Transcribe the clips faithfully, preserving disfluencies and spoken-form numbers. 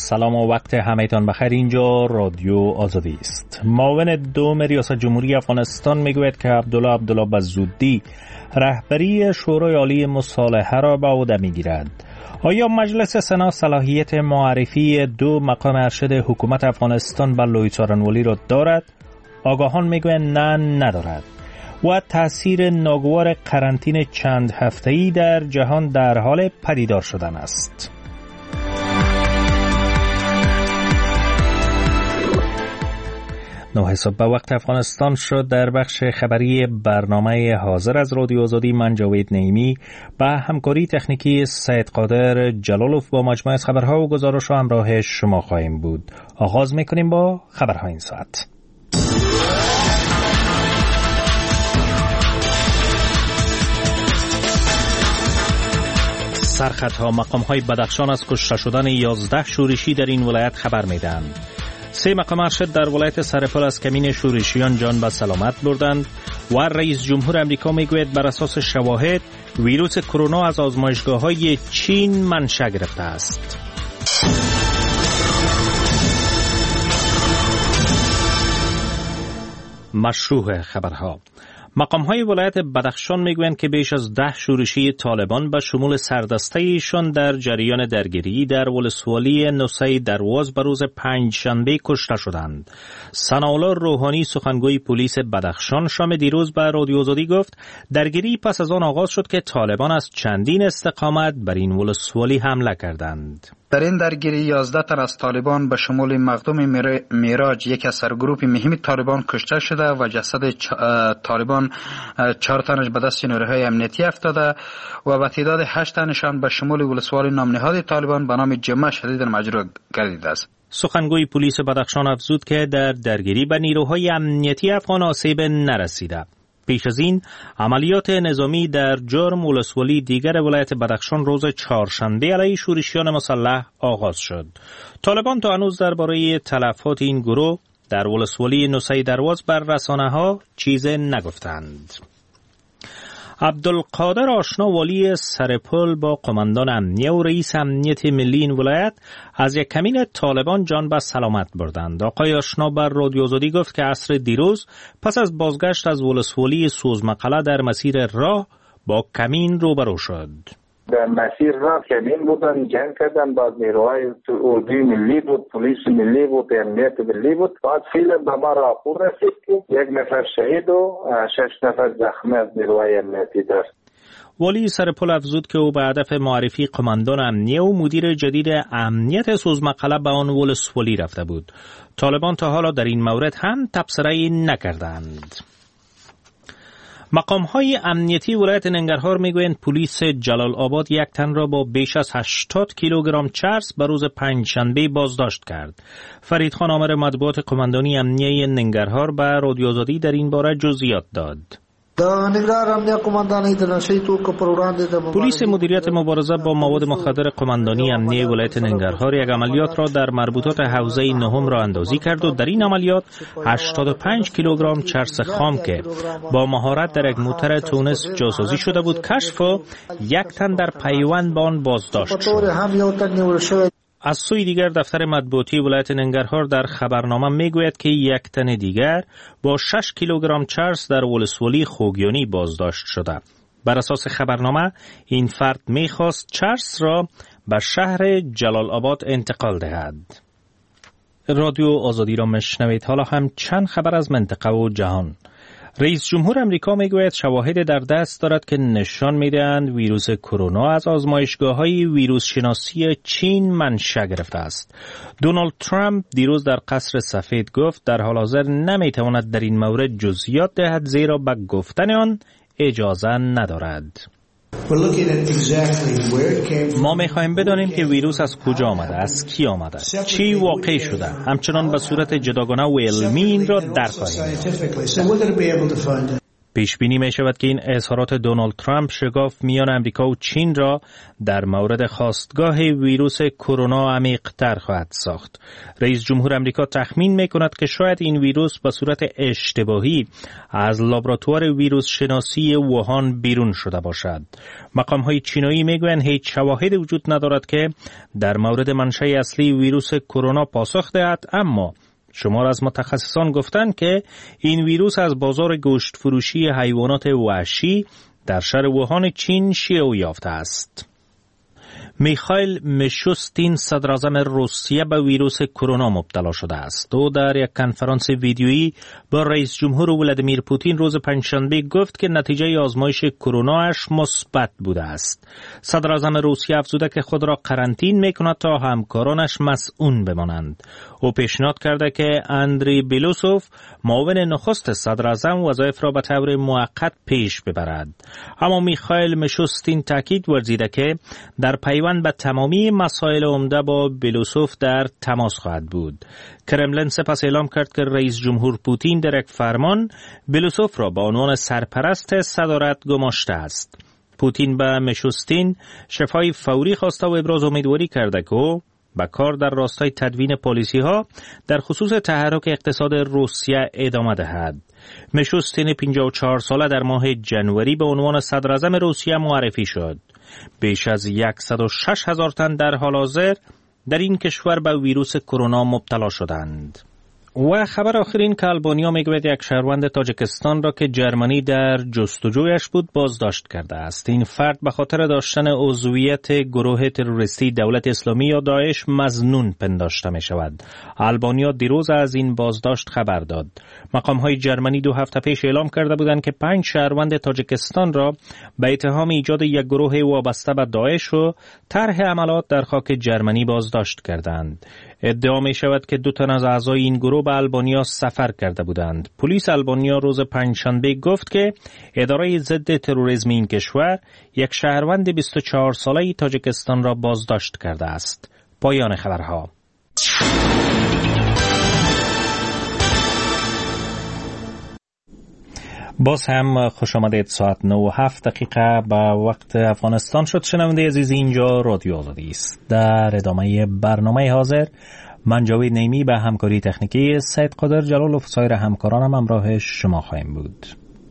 سلام و وقت همه‌تان بخیر. اینجا رادیو آزادی است. معاون دوم ریاست جمهوری افغانستان میگوید که عبدالله عبدالله بزودی رهبری شورای عالی مصالحه را به عهده میگیرد. آیا مجلس سنا صلاحیت معرفی دو مقام ارشد حکومت افغانستان به لوی څارنوالی را دارد؟ آگاهان میگویند نه ندارد. و تأثیر ناگوار قرنطینه چند هفته‌ای در جهان در حال پدیدار شدن است. نه حساب به وقت افغانستان شد. در بخش خبری برنامه حاضر از رادیو آزادی من جاوید نعیمی با همکاری تکنیکی سید قادر جلالوف با مجموعه از خبرها و گزارش و همراه شما خواهیم بود. آغاز میکنیم با خبرها این ساعت. سرخطها مقام‌های بدخشان از کشته شدن یازده شورشی در این ولایت خبر میدهند. سه مقام ارشد در ولایت سرپل از کمین شورشیان جان به سلامت بردند و رئیس جمهور امریکا میگوید بر اساس شواهد ویروس کرونا از آزمایشگاه‌های چین منشأ گرفته است. مشروع خبرها. مقام‌های ولایت بدخشان میگویند که بیش از ده شورشی طالبان به شمول سردسته ایشان در جریان درگیری در ولسوالی نوسه درواز به روز پنجشنبه کشته شدند. ثناءالله روحانی سخنگوی پلیس بدخشان شام دیروز به رادیو آزادی گفت درگیری پس از آن آغاز شد که طالبان از چندین استقامت بر این ولسوالی حمله کردند. در این درگیری یازده تن از طالبان به شمول مخدوم میراج یک از سرگروپ مهم طالبان کشته شده و جسد طالبان چهار تنش به دست نیروهای امنیتی افتاده و به تعداد هشت تنشان به شمول ولسوالی نامنهاد طالبان به نام جمعه شدید مجروح گردیده است. سخنگوی پلیس بدخشان افزود که در درگیری به نیروهای امنیتی افغان آسیب نرسیده. پیش از این عملیات نظامی در جرم ولسوالی دیگر ولایت بدخشان روز چهارشنبه علیه شورشیان مسلح آغاز شد. طالبان تا هنوز درباره تلفات این گروه در ولسوالی نوسه درواز بر رسانه‌ها چیز نگفتند. عبدالقادر آشنا والی سرپل با قماندان امنیه و رئیس امنیت ملی این ولایت از یک کمین طالبان جان به سلامت بردند. آقای آشنا بر رادیو آزادی گفت که عصر دیروز پس از بازگشت از ولسوالی سوزمقله در مسیر راه با کمین روبرو شد. در مسیر راه کمین بودن، جنگ کردن، بعد نیروهای اردوی ملی بود، پلیس ملی بود، امنیت ملی بود. بعد فیلم به ما راپور رسید که یک نفر شهید و شش نفر زخمی از نیروهای امنیتی داشت. والی سرپل افزود که او به هدف معرفی قماندان امنیه و مدیر جدید امنیت سوزمقله به آن ولسوالی رفته بود. طالبان تا حالا در این مورد هم تبصره‌ای نکردند. مقام‌های امنیتی ولایت ننگرهار میگویند پلیس جلال آباد یک تن را با بیش از هشتاد کیلوگرم چرس به روز پنجشنبه بازداشت کرد. فرید خان آمر مطبوعات قماندانی امنیه ننگرهار به رادیو آزادی در این باره جزئیات داد. پلیس مدیریت مبارزه با مواد مخدر قماندانی امنیه ولایت ننگرهار یک عملیات را در مربوطات حوزه نهم را اندازی کرد و در این عملیات هشتاد و پنج کیلوگرم چرس خام که با مهارت در یک موتر تونس جاسازی شده بود کشف و یک تن در پیوند با آن بازداشت شد. از سوی دیگر دفتر مطبوعاتی ولایت ننگرهار در خبرنامه میگوید که یک تن دیگر با شش کیلوگرم چرس در ولسوالی خوگیانی بازداشت شده. بر اساس خبرنامه این فرد میخواست چرس را به شهر جلال آباد انتقال دهد. رادیو آزادی را مشنوید. حالا هم چند خبر از منطقه و جهان. رئیس جمهور امریکا میگوید شواهد در دست دارد که نشان میدهند ویروس کرونا از آزمایشگاه‌های ویروس شناسی چین منشأ گرفته است. دونالد ترامپ دیروز در قصر سفید گفت در حال حاضر نمیتواند در این مورد جزئیات دهد زیرا به گفتن آن اجازه ندارد. ما می‌خواهیم بدانیم که ویروس از کجا آمده، از کی آمده، چی واقع شده. همچنان به صورت جداگانه و علمی این را درک خواهیم. پیش بینی می شود که این اظهارات دونالد ترامپ شگاف میان امریکا و چین را در مورد خاستگاه ویروس کرونا عمیق‌تر خواهد ساخت. رئیس جمهور امریکا تخمین می کند که شاید این ویروس به صورت اشتباهی از لابراتوار ویروس شناسی ووهان بیرون شده باشد. مقام‌های چینایی میگویند هیچ شواهدی وجود ندارد که در مورد منشأ اصلی ویروس کرونا پاسخ دهد، اما شمار از متخصصان گفتند که این ویروس از بازار گوشت فروشی حیوانات وحشی در شهر ووهان چین شیوع یافته است. میخائیل میشوستین صدراعظم روسیه به ویروس کرونا مبتلا شده است. او در یک کنفرانس ویدیویی با رئیس جمهور ولادیمیر پوتین روز پنجشنبه گفت که نتیجه آزمایش کروناش مثبت بوده است. صدراعظم روسیه افزوده که خود را قرنطین میکند تا همکارانش مسئول بمانند. او پیشنهاد کرده که اندری بیلوسوف معاون نخست صدراعظم وظایف را به طور موقت پیش ببرد. اما میخائیل میشوستین تاکید ورزیده که در پیوند به تمامی مسائل عمده با بیلوسوف در تماس خواهد بود. کرملین سپس اعلام کرد که رئیس جمهور پوتین در یک فرمان بیلوسوف را به عنوان سرپرست صدارت گماشته است. پوتین به میشوستین شفای فوری خواسته و ابراز امیدواری کرده که او به کار در راستای تدوین پالیسی ها در خصوص تحرک اقتصاد روسیه ادامه دهد. میشوستین پنجاه و چهار ساله در ماه جنوری به عنوان صدراعظم روسیه معرفی شد. بیش از صد و شش هزار تن در حال حاضر در این کشور به ویروس کرونا مبتلا شدند. و خبر آخرین که آلبانیا میگوید یک شهروند تاجیکستان را که جرمنی در جستجویش بود بازداشت کرده است. این فرد به خاطر داشتن عضویت گروه تروریستی دولت اسلامی یا داعش مظنون پنداشته می شود. آلبانیا دیروز از این بازداشت خبر داد. مقام‌های جرمنی دو هفته پیش اعلام کرده بودند که پنج شهروند تاجیکستان را به اتهام ایجاد یک گروه وابسته به داعش و طرح عملیات در خاک جرمنی بازداشت کردند. ادعا می شود که دو تن از اعضای این گروه به آلبانیا سفر کرده بودند. پلیس آلبانیا روز پنجشنبه گفت که اداره ضد تروریسم این کشور یک شهروند بیست و چهار ساله تاجیکستان را بازداشت کرده است. پایان خبرها. باز هم خوش آمدید. ساعت نه و هفت دقیقه به وقت افغانستان شد. شنونده عزیز، اینجا رادیو آزادی است. در ادامه برنامه حاضر من جاوید نیمی به همکاری تکنیکی سید قادر جلال و سایر همکارانم همراه شما خواهیم بود.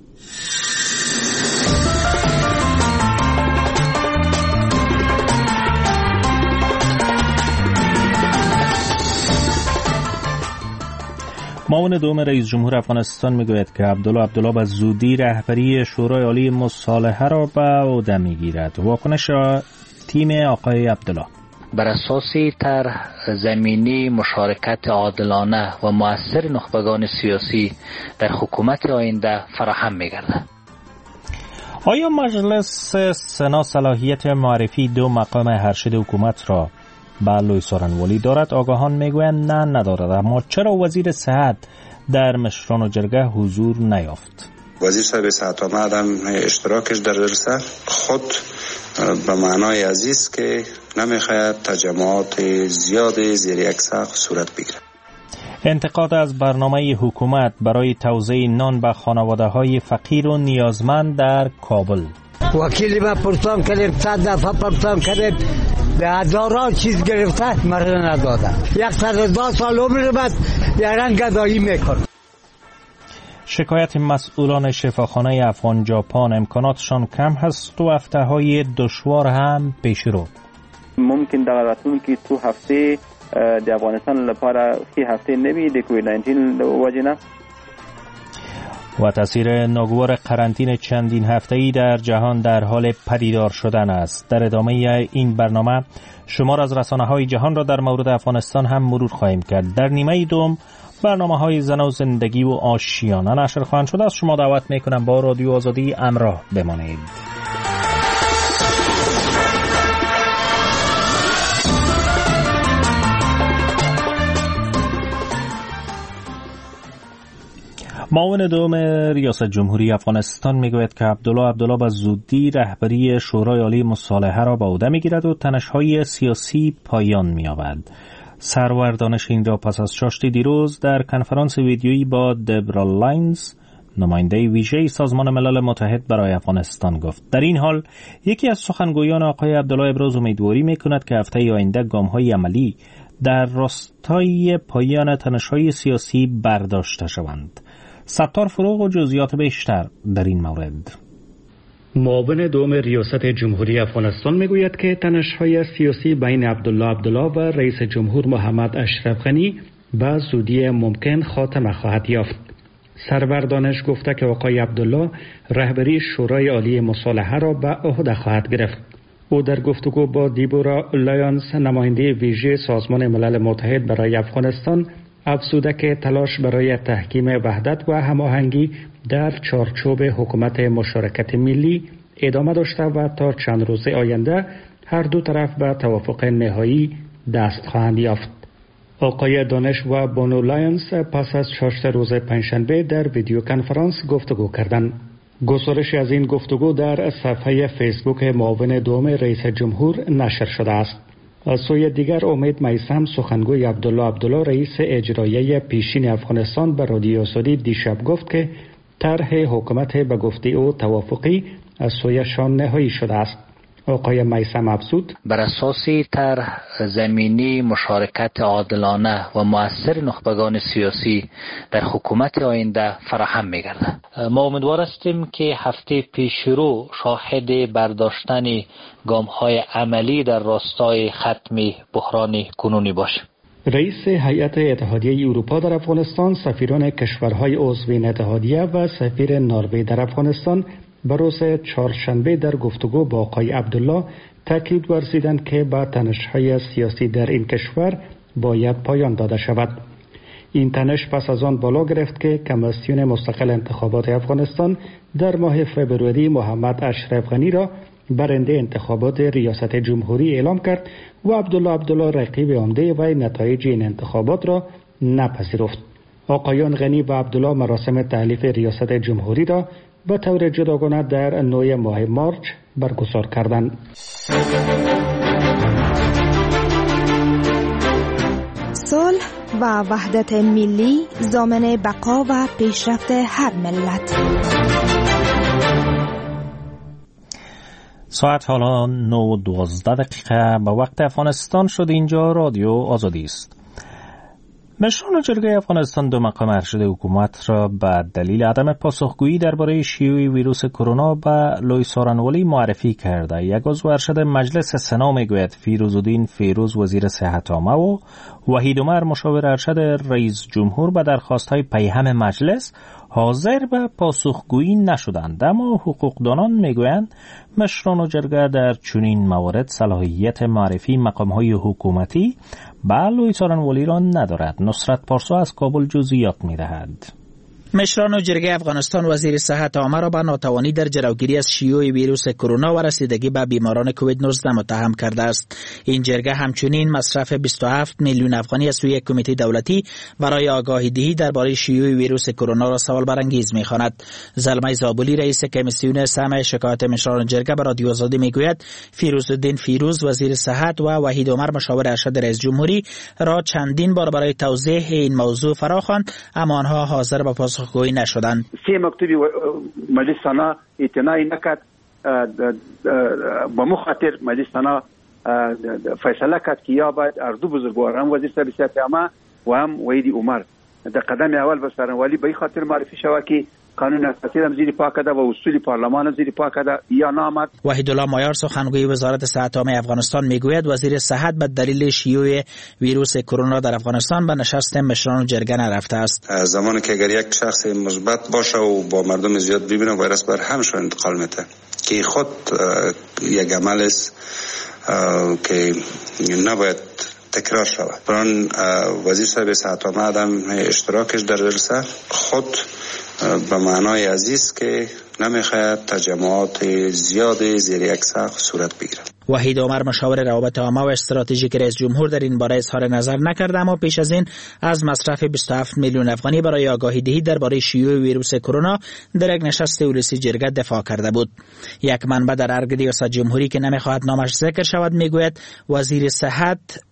معاون دوم رئیس جمهور افغانستان میگوید که عبدالله عبدالله به زودی رهبری شورای عالی مصالحه را به عهده میگیرد. واکنش تیم آقای عبدالله: بر اساس طرح زمینی مشارکت عادلانه و مؤثر نخبگان سیاسی در حکومت آینده فراهم می‌گردد. آیا مجلس سنا صلاحیت معرفی دو مقام ارشد حکومت را به لوی سارنوالی دارد؟ آگاهان میگویند نه ندارد. اما چرا وزیر صحت در مشران و جرگه حضور نیافت؟ وزیر صاحب صحت آمد هم اشتراکش در جلسه خود به معنای عزیز که نمیخواید تجمعات زیاد زیر یک سقف صورت بگیرد. انتقاد از برنامه حکومت برای توزیع نان به خانواده‌های فقیر و نیازمند در کابل. وکیلی ما پرسان کردیم، صد دفعه پرسان کردیم، به هزاران چیز گرفته مرد نداده. یک صد و دو سال عمر بعد یاران گدایی میکنه. شکایت مسئولان شفاخانه افغان ژاپن امکاناتشان کم هست و هفته‌های دشوار هم پیش رو. ممکن در راتون که تو هفته د افغانستان لپاره سی هفته نوی د کووید نوزده وجنه و تاثیر ناگوار قرنطینه چندین هفته‌ای در جهان در حال پدیدار شدن است. در ادامه این برنامه شمار از رسانه‌های جهان را در مورد افغانستان هم مرور خواهیم کرد. در نیمه دوم برنامه‌های زن و زندگی و آشیانه نشر خواهند شد. از شما دعوت می‌کنم با رادیو آزادی همراه بمانید. معاون دوم ریاست جمهوری افغانستان میگوید که عبدالله عبدالله به زودی رهبری شورای عالی مصالحه را به عهده میگیرد و تنش‌های سیاسی پایان می‌یابد. سرور دانش این را پس از چاشت دیروز در کنفرانس ویدیویی با دبرا لاینز نماینده ویژه سازمان ملل متحد برای افغانستان گفت. در این حال یکی از سخنگویان آقای عبدالله ابراز امیدواری میکند که هفته آینده گام‌های عملی در راستای پایان تنش‌های سیاسی برداشته شوند. ستار فروغ و جزئیات بیشتر در این مورد. معاون دوم ریاست جمهوری افغانستان میگوید که تنش‌های سیاسی بین عبدالله عبدالله و رئیس جمهور محمد اشرف غنی به زودی ممکن خاتمه خواهد یافت. سرور دانش گفته که آقای عبدالله رهبری شورای عالی مصالحه را به عهده خواهد گرفت. او در گفتگو با دیبورا لایانس نماینده ویژه سازمان ملل متحد برای افغانستان افزوده که تلاش برای تحکیم وحدت و هماهنگی در چارچوب حکومت مشارکت ملی ادامه داشته و تا چند روز آینده هر دو طرف به توافق نهایی دست خواهند یافت. آقای دانش و بانو لایانس پس از شش روز پنجشنبه در ویدیو کنفرانس گفتگو کردند. گزارش از این گفتگو در صفحه فیسبوک معاون دوم رئیس جمهور نشر شده است. از سوی دیگر امید میثم سخنگوی عبدالله عبدالله رئیس اجرایی پیشین افغانستان به رادیو سعودی دیشب گفت که طرح حکومت به گفته او توافقی از سویشان نهایی شده است. آقای میثم افزود بر اساس طرح زمینی مشارکت عادلانه و مؤثر نخبگان سیاسی در حکومت آینده فراهم می‌گردد. ما امیدوار هستیم که هفته پیشرو شاهد برداشتن گام‌های عملی در راستای ختم بحران کنونی باشیم. رئیس هیئت اتحادیه اروپا در افغانستان، سفیران کشورهای عضو این اتحادیه و سفیر نروژ در افغانستان به روز چهارشنبه در گفتگو با آقای عبدالله تاکید ورزیدند که با تنش‌های سیاسی در این کشور باید پایان داده شود. این تنش پس از آن بالا گرفت که کمیسیون مستقل انتخابات افغانستان در ماه فوریه محمد اشرف غنی را برنده انتخابات ریاست جمهوری اعلام کرد و عبدالله عبدالله رقیب عمده و نتایج این انتخابات را نپذیرفت. آقایان غنی و عبدالله مراسم تحلیف ریاست جمهوری را به طور جداگانه در نوی ماه مارچ برگزار کردند. صلح و وحدت ملی ضامن بقا و پیشرفت هر ملت. ساعت حالا نه و دوازده دقیقه به وقت افغانستان شد. اینجا رادیو آزادی است. مشران جرگه افغانستان دو مقام ارشد حکومت را به دلیل عدم پاسخگویی درباره شیوع ویروس کرونا به لوی سارنوالی معرفی کرده. یک عضو ارشد مجلس سنا میگوید فیروزالدین فیروز وزیر صحت عامه و وحید عمر مشاور ارشد رئیس جمهور به درخواست‌های پیهم مجلس حاضر به پاسخگویی نشدند، اما حقوقدانان میگویند مشران جرگه در چنین موارد صلاحیت معرفی مقام‌های حکومتی به لوی سارنوالی را ندارد. نصرت پارسا از کابل جزئیات می‌دهد. مشران جرگه افغانستان وزیر صحت عامه را به ناتوانی در جلوگیری از شیوع ویروس کرونا و رسیدگی به بیماران کووید نوزده متهم کرده است. این جرگه همچنین مصرف بیست و هفت میلیون افغانی از سوی کمیته دولتی برای آگاهی دهی درباره شیوع ویروس کرونا را سوال برانگیز می‌خواند. زلمه زابلی رئیس کمیسیون سمع شکایت مشران جرگه به رادیو آزادی میگوید فیروزالدین فیروز وزیر صحت و وحید عمر مشاور ارشد رئیس جمهوری را چندین بار برای توضیح این موضوع فراخواند، اما آنها حاضر به پاسخگویی نشدند. سه مکتوبی مجلس سنا اعتناعی نکرد، با مخاطر مجلس سنا فیصله کرد که یا باید از دو بزرگواران وزیر صحت عامه و هم وحید عمر در قدم اول به سارنوالی به خاطر معرفی شود که قانون اساسی هم زیر پا کرده و اصول پارلمان هم زیر پا کرده یا نامد. وحید الله مایار سخنگوی وزارت صحت عامه افغانستان میگوید وزیر صحت به دلیل شیوع ویروس کرونا در افغانستان به نشست مشران جرگه نرفته است. زمانی که اگر یک شخص مثبت باشه و با مردم زیاد ببینه ویروس بر همشون انتقال میده که خود یک عمل است که نباید تکرار شود. بران وزیر صاحب صحت عامه آدم اشتراکش در جلسه خود به معنای عزیز که نمیخواهد تجمعات زیاد زیر یک سقف صورت بگیرد. وحید عمر مشاور روابط عامه و استراتژیک رئیس جمهور در این باره اظهار نظر نکرد، اما پیش از این از مصرف بیست و هفت میلیون افغانی برای آگاهی دهی درباره شیوع ویروس کرونا در یک نشست اولسی جرگه دفاع کرده بود. یک منبع در ارگ ریاست جمهوری که نمیخواهد نامش ذکر شود میگوید وزیر صحت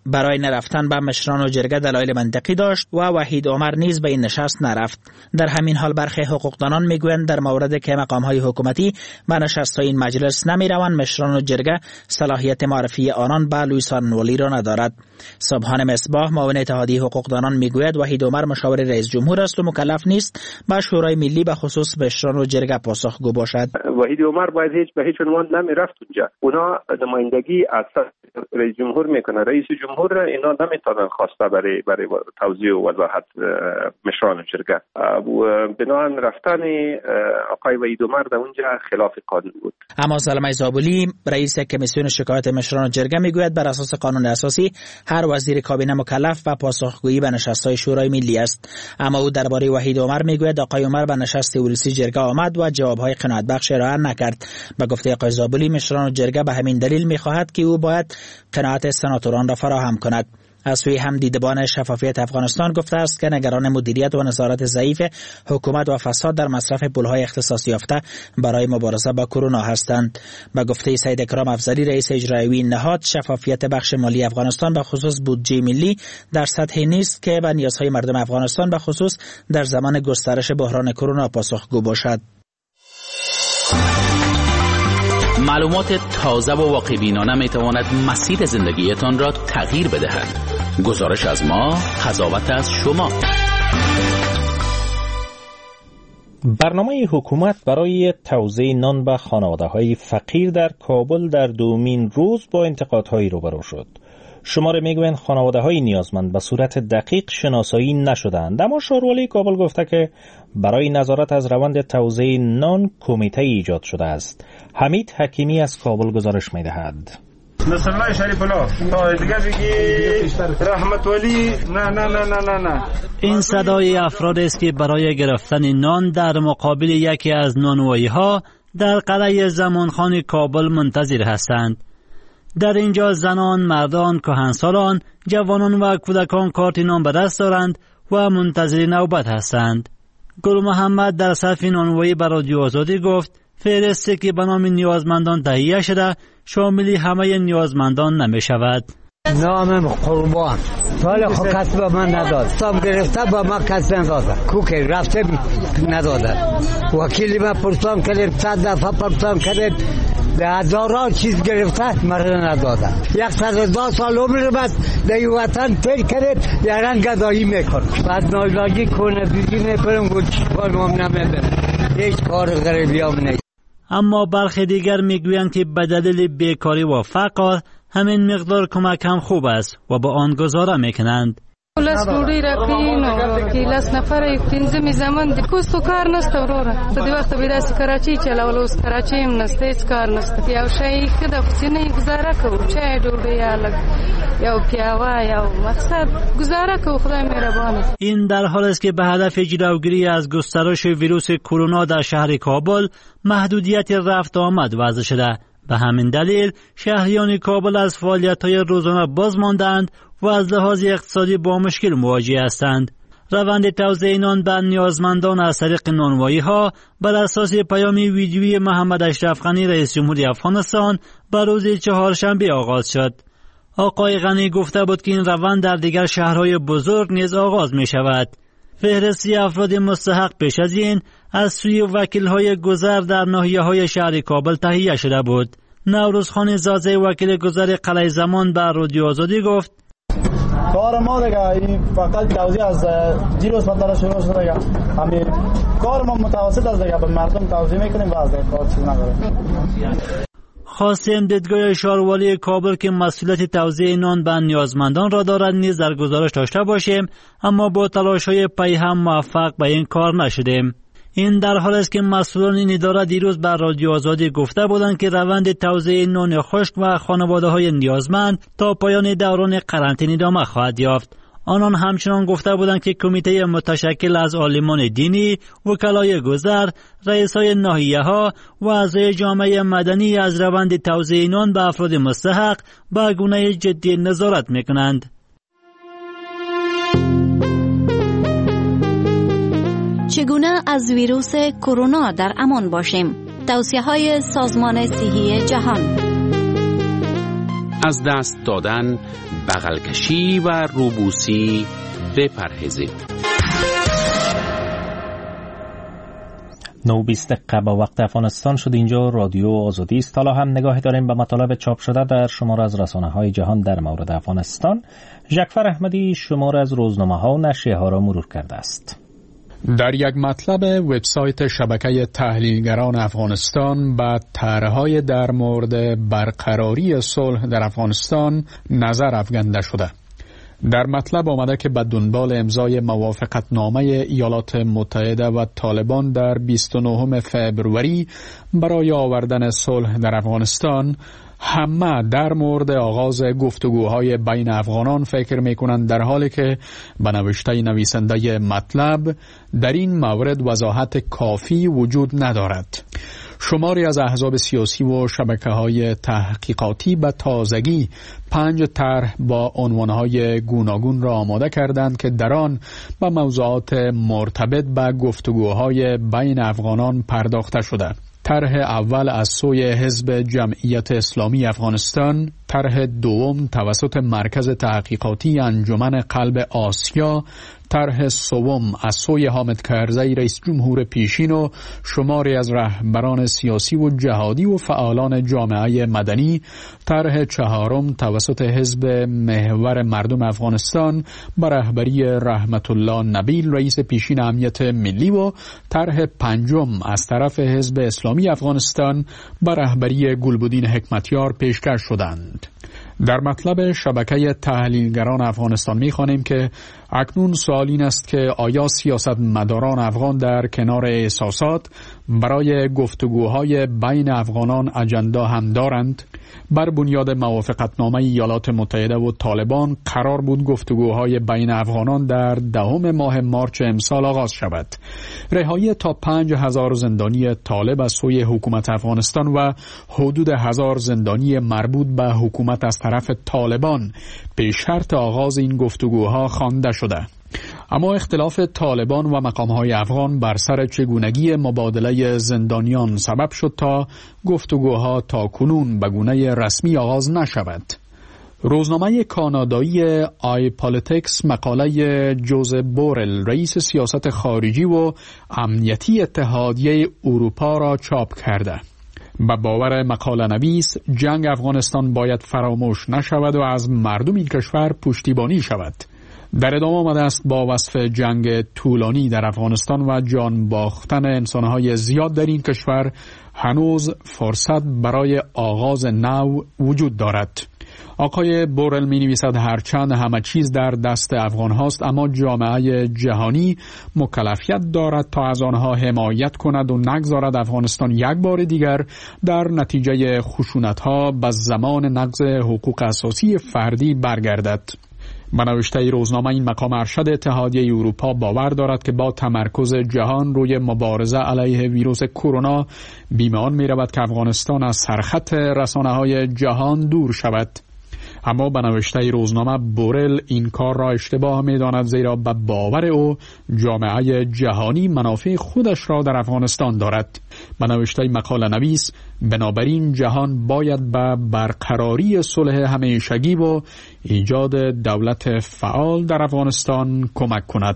برای نرفتن به مشران و جرگه دلایل منطقی داشت و وحید عمر نیز به این نشست نرفت. در همین حال برخی حقوقدانان میگویند در مورد که مقام‌های حکومتی به نشست‌های این مجلس نمیروند، مشران و جرگه صلاحیت معرفی آنان به لوئیس انولی را ندارد. سبحان مصباح معاون اتحادیه حقوقدانان میگوید وحید عمر مشاور رئیس جمهور است و مکلف نیست به شورای ملی به خصوص مشران و جرگه پاسخگو باشد. وحید عمر باید هیچ به هیچ عنوان نمیرفت اونجا. اونا نمایندگی از رئیس جمهور میکنه. رئیس جمهور اینا نمیتونن خواسته برای برای توضیح و وضاحت مشران جرگه. بنابراین رفتن آقای وحید عمر در اونجا خلاف قانون بود. اما زلمه زابلی رئیس کمیسیون شکایت مشران جرگه میگوید بر اساس قانون اساسی هر وزیر کابینه مکلف به پاسخگویی به نشست‌های شورای ملی است. اما او درباره وحید عمر میگوید آقای عمر به نشست ولسی جرگه آمد و جوابهای قناعت بخش ارائه نکرد. به گفته آقای زابلی مشران جرگه به همین دلیل میخواهد که او باید قناعت سناتوران را فراهم کند. از سوی هم دیدبان شفافیت افغانستان گفته است که نگران مدیریت و نظارت ضعیف حکومت و فساد در مصرف پولهای اختصاصی یافته برای مبارزه با کرونا هستند. به گفته سید اکرام افضلی رئیس اجرایی نهاد، شفافیت بخش مالی افغانستان به خصوص بودجه ملی در سطحی نیست که به نیازهای مردم افغانستان به خصوص در زمان گسترش بحران کرونا پاسخگو باشد. معلومات تازه و واقع‌بینانه میتواند مسیر زندگیتان را تغییر بدهد. گزارش از ما، قضاوت از شما. برنامه حکومت برای توزیع نان به خانواده‌های فقیر در کابل در دومین روز با انتقادهایی روبرو شد. شماره میگویند خانواده‌های نیازمند به صورت دقیق شناسایی نشدند، اما شاروالی کابل گفته که برای نظارت از روند توزیع نان کمیته ایجاد شده است. حمید حکیمی از کابل گزارش می‌دهد. نصر الله شریف الله تا دیگه بگی رحمت ولی نه نه نه نه نه نه این صدای افراد است که برای گرفتن نان در مقابل یکی از نانوایی‌ها در قلعه زمانخان کابل منتظر هستند. در اینجا زنان، مردان، کهنسالان، جوانان و کودکان کارت نان به دست دارند و منتظر نوبت هستند. گل محمد در صف نانوایی به رادیو آزادی گفت فهرستی که به نام نیازمندان تهیه شده شامل همه نیازمندان نمی شود. نامم قربان سال خود کسی به من نداد، سام گرفته به من کسی نداده، کوکی رفته نداده. وکیلی من پرسان کردیم، صد دفعه پرسان کردیم، به هزاران چیز گرفته مرد نداده. یک صد دو سال عمر بعد در وطن تیر کردیم یاران گدایی میکنم، بعد نایلاجی کنه بیزی میکنم و چیکار مام نمیبرم، هیچ کار غریبی هم نیست. اما برخی دیگر میگویند که به دلیل بیکاری و فقر همین مقدار کمک هم خوب است و با آن گزاره میکنند. لس روڑی رقین و که لس نفر پینزمی زمان دی کوستو کار نسته وروره په دې وخت به داسې کراچۍ چلول، اوس کراچۍ هم نسته، هیڅ کار نسته. یو شی ښه ده خو ځینې ګزاره کوو، چای ډوډۍ یا لږ یو پیاوه یو مقصد گزاره کوو. خدای مهربانه. این در حال است که به هدف جلوگیری از گسترش ویروس کرونا در شهر کابل محدودیت رفت آمد وضع شده. به همین دلیل شهریان کابل از فعالیت‌های روزانه باز ماندند و از لحاظ اقتصادی با مشکل مواجه هستند. روند توزیع نان به نیازمندان از طریق نانوایی‌ها بر اساس پیام ویدیویی محمد اشرف غنی رئیس جمهوری افغانستان بر روز چهارشنبه آغاز شد. آقای غنی گفته بود که این روند در دیگر شهرهای بزرگ نیز آغاز می شود. فهرستی افراد مستحق پیش از این از سوی وکیل‌های گذر در ناحیه‌های شهر کابل تهیه شده بود. نوروزخان زازه وکیل گذر قلعه زمان بر رادیو آزادی گفت کار ما دیگه این فقط توزیع از دیروز مثلا شروع شده دیگه، همین کار ما متوسط است دیگه، به مردم توزیع میکنیم و از کار چیز نداره. خواستیم دیدگاه شاروالی کابل که مسئولیت توزیع نان به نیازمندان را دارد نیز در گزارش داشته باشیم، اما با تلاش‌های پیهم موفق به این کار نشدیم. این در حال است که مسئولان این اداره دیروز بر رادیو آزادی گفته بودند که روند توزیع نان خشک و خانواده‌های نیازمند تا پایان دوران قرنطینه ادامه خواهد یافت. آنان همچنان گفته بودند که کمیته متشکل از عالمان دینی، وکلای گذر، رئیسای ناحیه‌ها و اعضای جامعه مدنی از روند توزیع نان به افراد مستحق به گونه جدی نظارت می‌کنند. چگونه از ویروس کرونا در امان باشیم؟ توصیه‌های سازمان صحی جهان. از دست دادن بغلکشی و روبوسی بپرهیزید. نو بیست قبا وقت افغانستان شد. اینجا رادیو آزادی است. حالا هم نگاهی داریم به مطالب چاپ شده در شماره از رسانه‌های جهان در مورد افغانستان. ژکفر احمدی شماره از روزنامه‌ها و نشریه‌ها را مرور کرده است. در یک مطلب وبسایت شبکه تحلیلگران افغانستان به طرح‌های در مورد برقراری صلح در افغانستان نظر افکنده شده. در مطلب آمده که به دنبال امضای موافقتنامه ایالات متحده و طالبان در بیست و نهم فوریه برای آوردن صلح در افغانستان، همه در مورد آغاز گفتگوهای بین افغانان فکر میکنند، در حالی که به نوشته نویسنده مطلب در این مورد وضاحت کافی وجود ندارد. شماری از احزاب سیاسی و شبکه‌های تحقیقاتی به تازگی پنج طرح با عنوانهای گوناگون را آماده کردند که در آن به موضوعات مرتبط به گفتگوهای بین افغانان پرداخته شده. طرح اول از سوی حزب جمعیت اسلامی افغانستان، طرح دوم توسط مرکز تحقیقاتی انجمن قلب آسیا، طرح سوم از سوی حامد کرزی رئیس جمهور پیشین و شماری از رهبران سیاسی و جهادی و فعالان جامعه مدنی، طرح چهارم توسط حزب محور مردم افغانستان به رهبری رحمت الله نبیل رئیس پیشین امنیت ملی و طرح پنجم از طرف حزب اسلامی افغانستان به رهبری گلبدین حکمتیار پیشکش شدند. در مطلب شبکه تحلیلگران افغانستان می‌خوانیم که اکنون سوال این است که آیا سیاستمداران افغان در کنار احساسات برای گفتگوهای بین افغانان اجندا هم دارند؟ بر بنیاد موافقتنامه ایالات متحده و طالبان قرار بود گفتگوهای بین افغانان در دهم ماه مارچ امسال آغاز شود. رهایی تا پنج هزار زندانی طالب از سوی حکومت افغانستان و حدود هزار زندانی مربوط به حکومت از طرف طالبان پیش شرط آغاز این گفتگوها خوانده شده. اما اختلاف طالبان و مقام‌های افغان بر سر چگونگی مبادله زندانیان سبب شد تا گفتگوها تا کنون به گونه رسمی آغاز نشود. روزنامه کانادایی آی پالیتیکس مقاله جوزف بورل رئیس سیاست خارجی و امنیتی اتحادیه اروپا را چاپ کرده. به باور مقاله نویس، جنگ افغانستان باید فراموش نشود و از مردم این کشور پشتیبانی شود. در ادامه آمده است با وصف جنگ طولانی در افغانستان و جان باختن انسانهای زیاد در این کشور هنوز فرصت برای آغاز نو وجود دارد. آقای بورل می نویسد هرچند همه چیز در دست افغان هاست، اما جامعه جهانی مکلفیت دارد تا از آنها حمایت کند و نگذارد افغانستان یک بار دیگر در نتیجه خشونت ها به زمان نقض حقوق اساسی فردی برگردد. به نوشته روزنامه این مقام ارشد اتحادیه اروپا باور دارد که با تمرکز جهان روی مبارزه علیه ویروس کرونا بیمان می رود که افغانستان از سرخط رسانه‌های جهان دور شود. اما به نوشته روزنامه بورل این کار را اشتباه می داند، زیرا به باور او جامعه جهانی منافع خودش را در افغانستان دارد. به نوشته مقاله نویس، بنابراین جهان باید به برقراری صلح همیشگی و ایجاد دولت فعال در افغانستان کمک کند.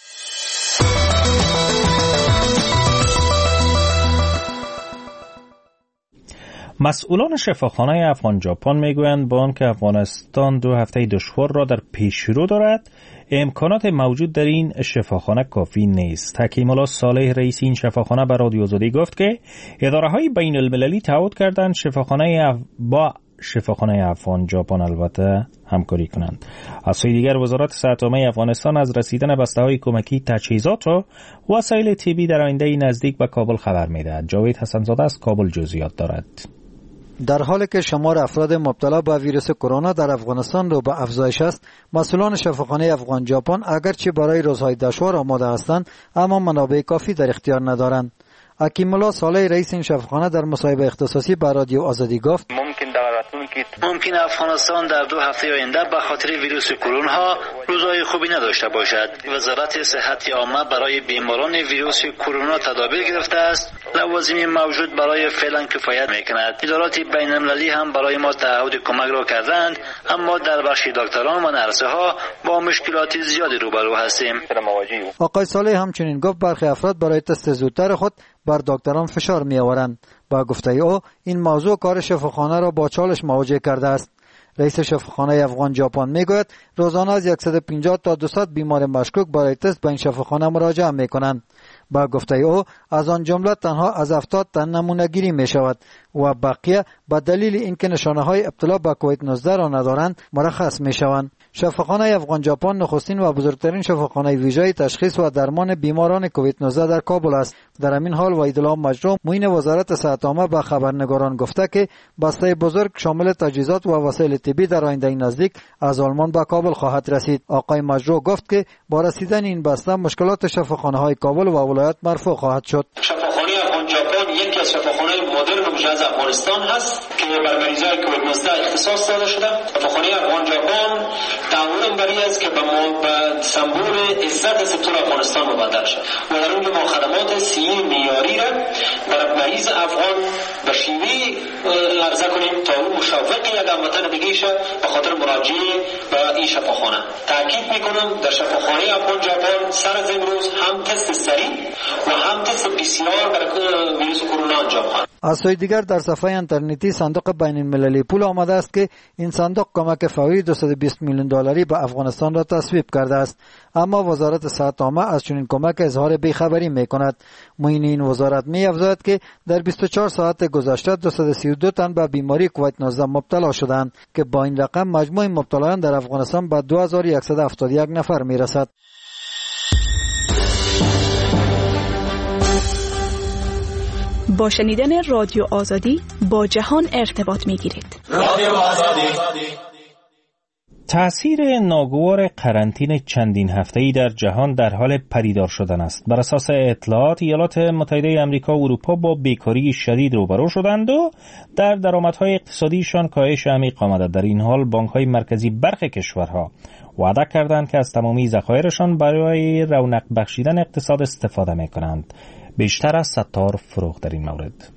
مسئولان شفاخانه افغان ژاپن میگویند با آنکه افغانستان دو هفته دشوار را در پیش رو دارد، امکانات موجود در این شفاخانه کافی نیست. حکیم الله صالح رئیس این شفاخانه به رادیو آزادی گفت که اداره‌های بین المللی تعهد کردند شفاخانه اف... با شفاخانه افغان ژاپن البته همکاری کنند. از سوی دیگر وزارت صحت عامه افغانستان از رسیدن بسته‌های کمکی تجهیزات و وسایل طبی در آینده نزدیک به کابل خبر می‌دهد. جاوید حسن‌زاده از کابل جزئیات دارد. در حالی که شمار افراد مبتلا به ویروس کرونا در افغانستان رو به افزایش است، مسئولان شفاخانه افغان ژاپن اگرچه برای روزهای دشوار آماده هستند، اما منابع کافی در اختیار ندارند. حکیم الله صالح رئیس این شفاخانه در مصاحبه اختصاصی با رادیو آزادی گفت: ممکن در راتون که ممکن افغانستان در دو هفته آینده به خاطر ویروس کرونا روزهای خوبی نداشته باشد. وزارت صحت عامه برای بیماران ویروس کرونا تدابیر گرفته است. لوازم موجود برای فعلا کفایت میکند. ادارات بین المللی هم برای ما تعهد کمک را کردند، اما در بخش دکتران و نرسه ها با مشکلات زیادی روبرو هستیم. آقای صالح همچنین گفت برخی افراد برای تست زودتر خود بر دکتران فشار می آورند. با گفته او این موضوع کار شفاخانه را با چالش مواجه کرده است. رئیس شفاخانه افغان ژاپن میگوید روزانه از صد و پنجاه تا دویست بیمار مشکوک برای تست به این شفاخانه مراجعه میکنند. با گفته او از آن جمله تنها از هفتاد تن نمونه گیری می شود و بقیه به دلیل اینکه نشانه های ابتلا به کووید نوزده را ندارند مرخص می شوند. شفاخانه افغان ژاپن نخستین و بزرگترین شفاخانه ویژه تشخیص و درمان بیماران کووید نوزده در کابل است. در همین حال وحیدالله مجروح معین وزارت صحت عامه به خبرنگاران گفته که بسته بزرگ شامل تجهیزات و وسایل طبی در آینده نزدیک از آلمان به کابل خواهد رسید. آقای مجروح گفت که با رسیدن این بسته مشکلات شفاخانه های کابل و ولایت مرفوع خواهد شد. شفاخانه افغان ژاپن یکی از شفاخانه مدرن و از افغانستان هست که بر مریضای کووید نوزده اختصاص داده شده. شفاخانه افغان ژاپن تعهد بری است که به ما به سمبل عزت سکتور افغانستان مبادل شد و در اونجا ما خدمات صحی معیاری را برای مریض افغان به شیوه عرضه کنیم تا او مشوق یک هموطن دیگه شه به خاطر مراجعه به این شفاخانه. تاکید میکنم در شفاخانه افغان ژاپن سر از امروز هم تست سریع و هم تست پی سی آر برای ویروس کرونا انجام خواهد. از سوی دیگر در صفحه اینترنتی صندوق بین المللی پول آمده است که این صندوق کمک فوری دویست و بیست میلیون دلاری به افغانستان را تصویب کرده است، اما وزارت صحت عامه از چنین کمک اظهار بیخبری میکند. معین این وزارت می‌افزاید که در بیست و چهار ساعت گذشته دویست و سی و دو تن به بیماری کووید نوزده مبتلا شدند که با این رقم مجموع مبتلایان در افغانستان به دو هزار و صد و هفتاد و یک نفر میرسد. با شنیدن رادیو آزادی با جهان ارتباط میگیرید. رادیو آزادی. تأثیر ناگوار قرنطینه چندین هفته‌ای در جهان در حال پدیدار شدن است. بر اساس اطلاعات ایالات متحده آمریکا و اروپا با بیکاری شدید روبرو شدند و در درآمدهای اقتصادیشان کاهش عمیق آمده. در این حال بانک‌های مرکزی برخی کشورها وعده کردند که از تمامی ذخایرشان برای رونق بخشیدن اقتصاد استفاده می‌کنند. بیشتر از ستار فروغ در این مورد.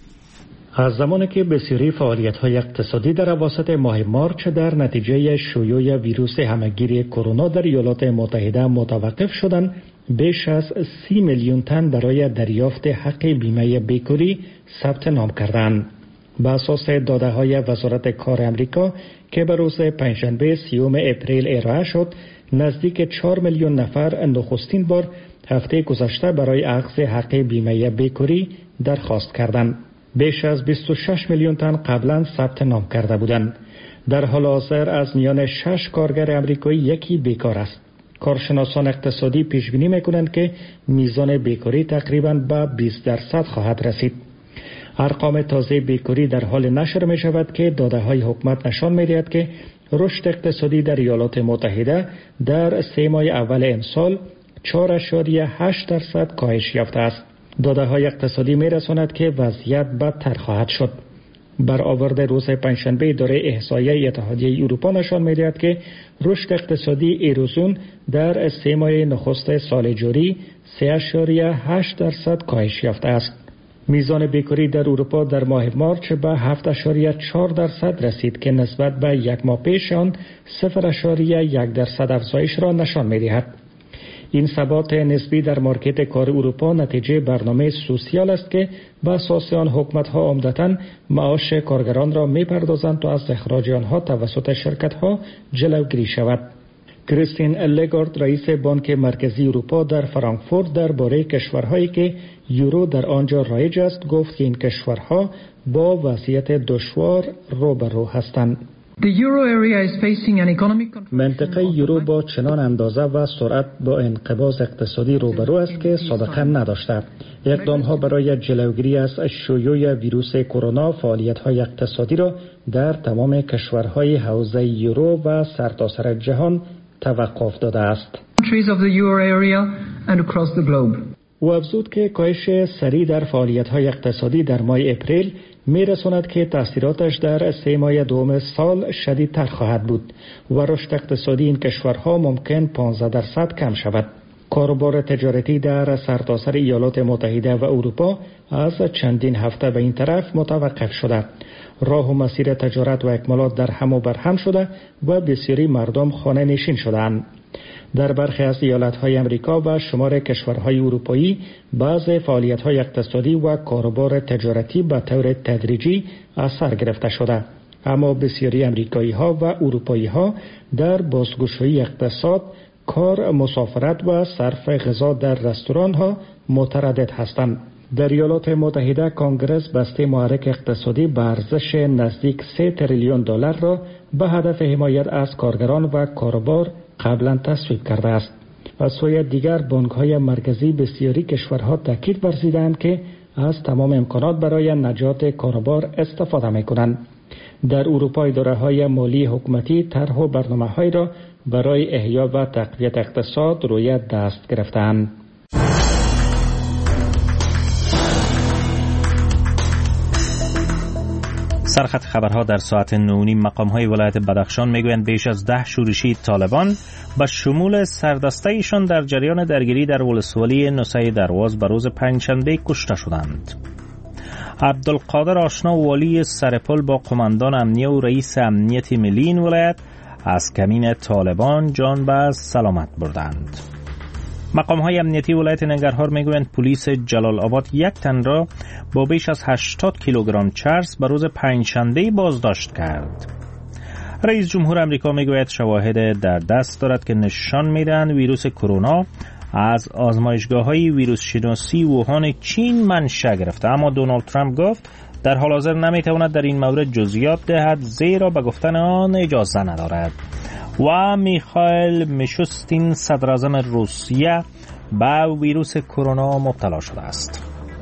از زمانی که بسیاری فعالیت‌های اقتصادی در اواسط ماه مارچ در نتیجه شیوع ویروس همه‌گیر کرونا در ایالات متحده متوقف شدند، بیش از سی میلیون تن برای دریافت حق بیمه بیکاری ثبت نام کردند. بر اساس داده‌های وزارت کار آمریکا که به روز پنجشنبه سیوم اپریل ارائه شد، نزدیک چهار میلیون نفر نخستین بار هفته گذشته برای اخذ حق بیمه بیکاری درخواست کردند. بیش از بیست و شش میلیون تن قبلا ثبت نام کرده بودند. در حال حاضر از میان شش کارگر آمریکایی یکی بیکار است. کارشناسان اقتصادی پیش بینی میکنند که میزان بیکاری تقریباً به بیست درصد خواهد رسید. ارقام تازه بیکاری در حال نشر می شود که داده های حکومت نشان می دهد که رشد اقتصادی در ایالات متحده در سه ماه اول امسال چهار اشاریه هشت درصد کاهش یافته است. داده های اقتصادی می رساند که وضعیت بدتر خواهد شد. برآورد روز پنجشنبه اداره احصایه اتحادیه اروپا نشان می دهد که رشد اقتصادی ایروزون در سه ماه نخست سال جاری سه اشاریه هشت درصد کاهش یافته است. میزان بیکاری در اروپا در ماه مارچ به هفت اشاریه چهار درصد رسید که نسبت به یک ماه پیش آن صفر اشاریه یک درصد افزایش را نشان می دهد. این ثبات نسبی در مارکت کار اروپا نتیجه برنامه سوسیال است که به اساس آن حکومت‌ها عمدتاً معاش کارگران را می‌پردازند تا از اخراج آنها توسط شرکت‌ها جلوگیری شود. کریستین لگارد رئیس بانک مرکزی اروپا در فرانکفورت درباره کشورهایی که یورو در آنجا رایج است گفت که این کشورها با وضعیت دشوار روبرو هستند. منطقه یورو با چنان اندازه و سرعت با انقباض اقتصادی روبرو است که سابقه نداشته. اقدام‌ها برای جلوگیری از شیوع ویروس کرونا فعالیت‌های اقتصادی را در تمام کشورهای حوزه یورو و سرتاسر جهان توقف داده است. او افزود که کاهش سریع در فعالیت‌های اقتصادی در ماه اپریل می‌رساند که تأثیراتش در سه ماه دوم سال شدیدتر خواهد بود و رشد اقتصادی این کشورها ممکن پانزده درصد کم شود. کاروبار تجارتی در سرتاسر ایالات متحده و اروپا از چندین هفته به این طرف متوقف شده. راه و مسیر تجارت و اکمالات در هم و بر هم شده و بسیاری مردم خانه نشین شدند. در برخی از ایالت‌های امریکا و شمار کشورهای اروپایی بعض فعالیت‌های اقتصادی و کاروبار تجارتی به طور تدریجی از سر گرفته شده، اما بسیاری امریکایی‌ها و اروپایی‌ها در بازگشایی اقتصاد، کار، مسافرت و صرف غذا در رستوران‌ها متردد هستند. در ایالات متحده کنگره بسته محرک اقتصادی به ارزش نزدیک سه تریلیون دلار را به هدف حمایت از کارگران و کاروبار قبلا تصویب کرده است. از سوی دیگر بانک‌های مرکزی بسیاری کشورها تاکید ورزیدند که از تمام امکانات برای نجات کاروبار استفاده می‌کنند. در اروپا اداره‌های مالی حکومتی طرح و برنامه‌هایی را برای احیا و تقویت اقتصاد روی دست گرفتند. سرخط خبرها در ساعت نونیم. مقام‌های ولایت بدخشان میگویند بیش از ده شورشی طالبان به شمول سردسته ایشان در جریان درگیری در ولسوالی نوسه درواز به روز پنجشنبه کشته شدند. عبدالقادر آشنا والی سرپل با قماندان امنیه و رئیس امنیت ملی این ولایت از کمین طالبان جان به سلامت بردند. مقام‌های امنیتی ولایت ننگرهار میگویند پلیس جلال آباد یک تن را با بیش از هشتاد کیلوگرم چرس به روز پنجشنبه بازداشت کرد. رئیس جمهور آمریکا میگوید شواهد در دست دارد که نشان میدهند ویروس کرونا از آزمایشگاه‌های ویروس شناسی ووهان چین منشأ گرفته، اما دونالد ترامپ گفت در حال حاضر نمیتواند در این مورد جزئیات دهد زیرا به گفتن آن اجازه ندارد. و میخائیل میشوستین صدر اعظم روسیه به ویروس کرونا مبتلا شده است.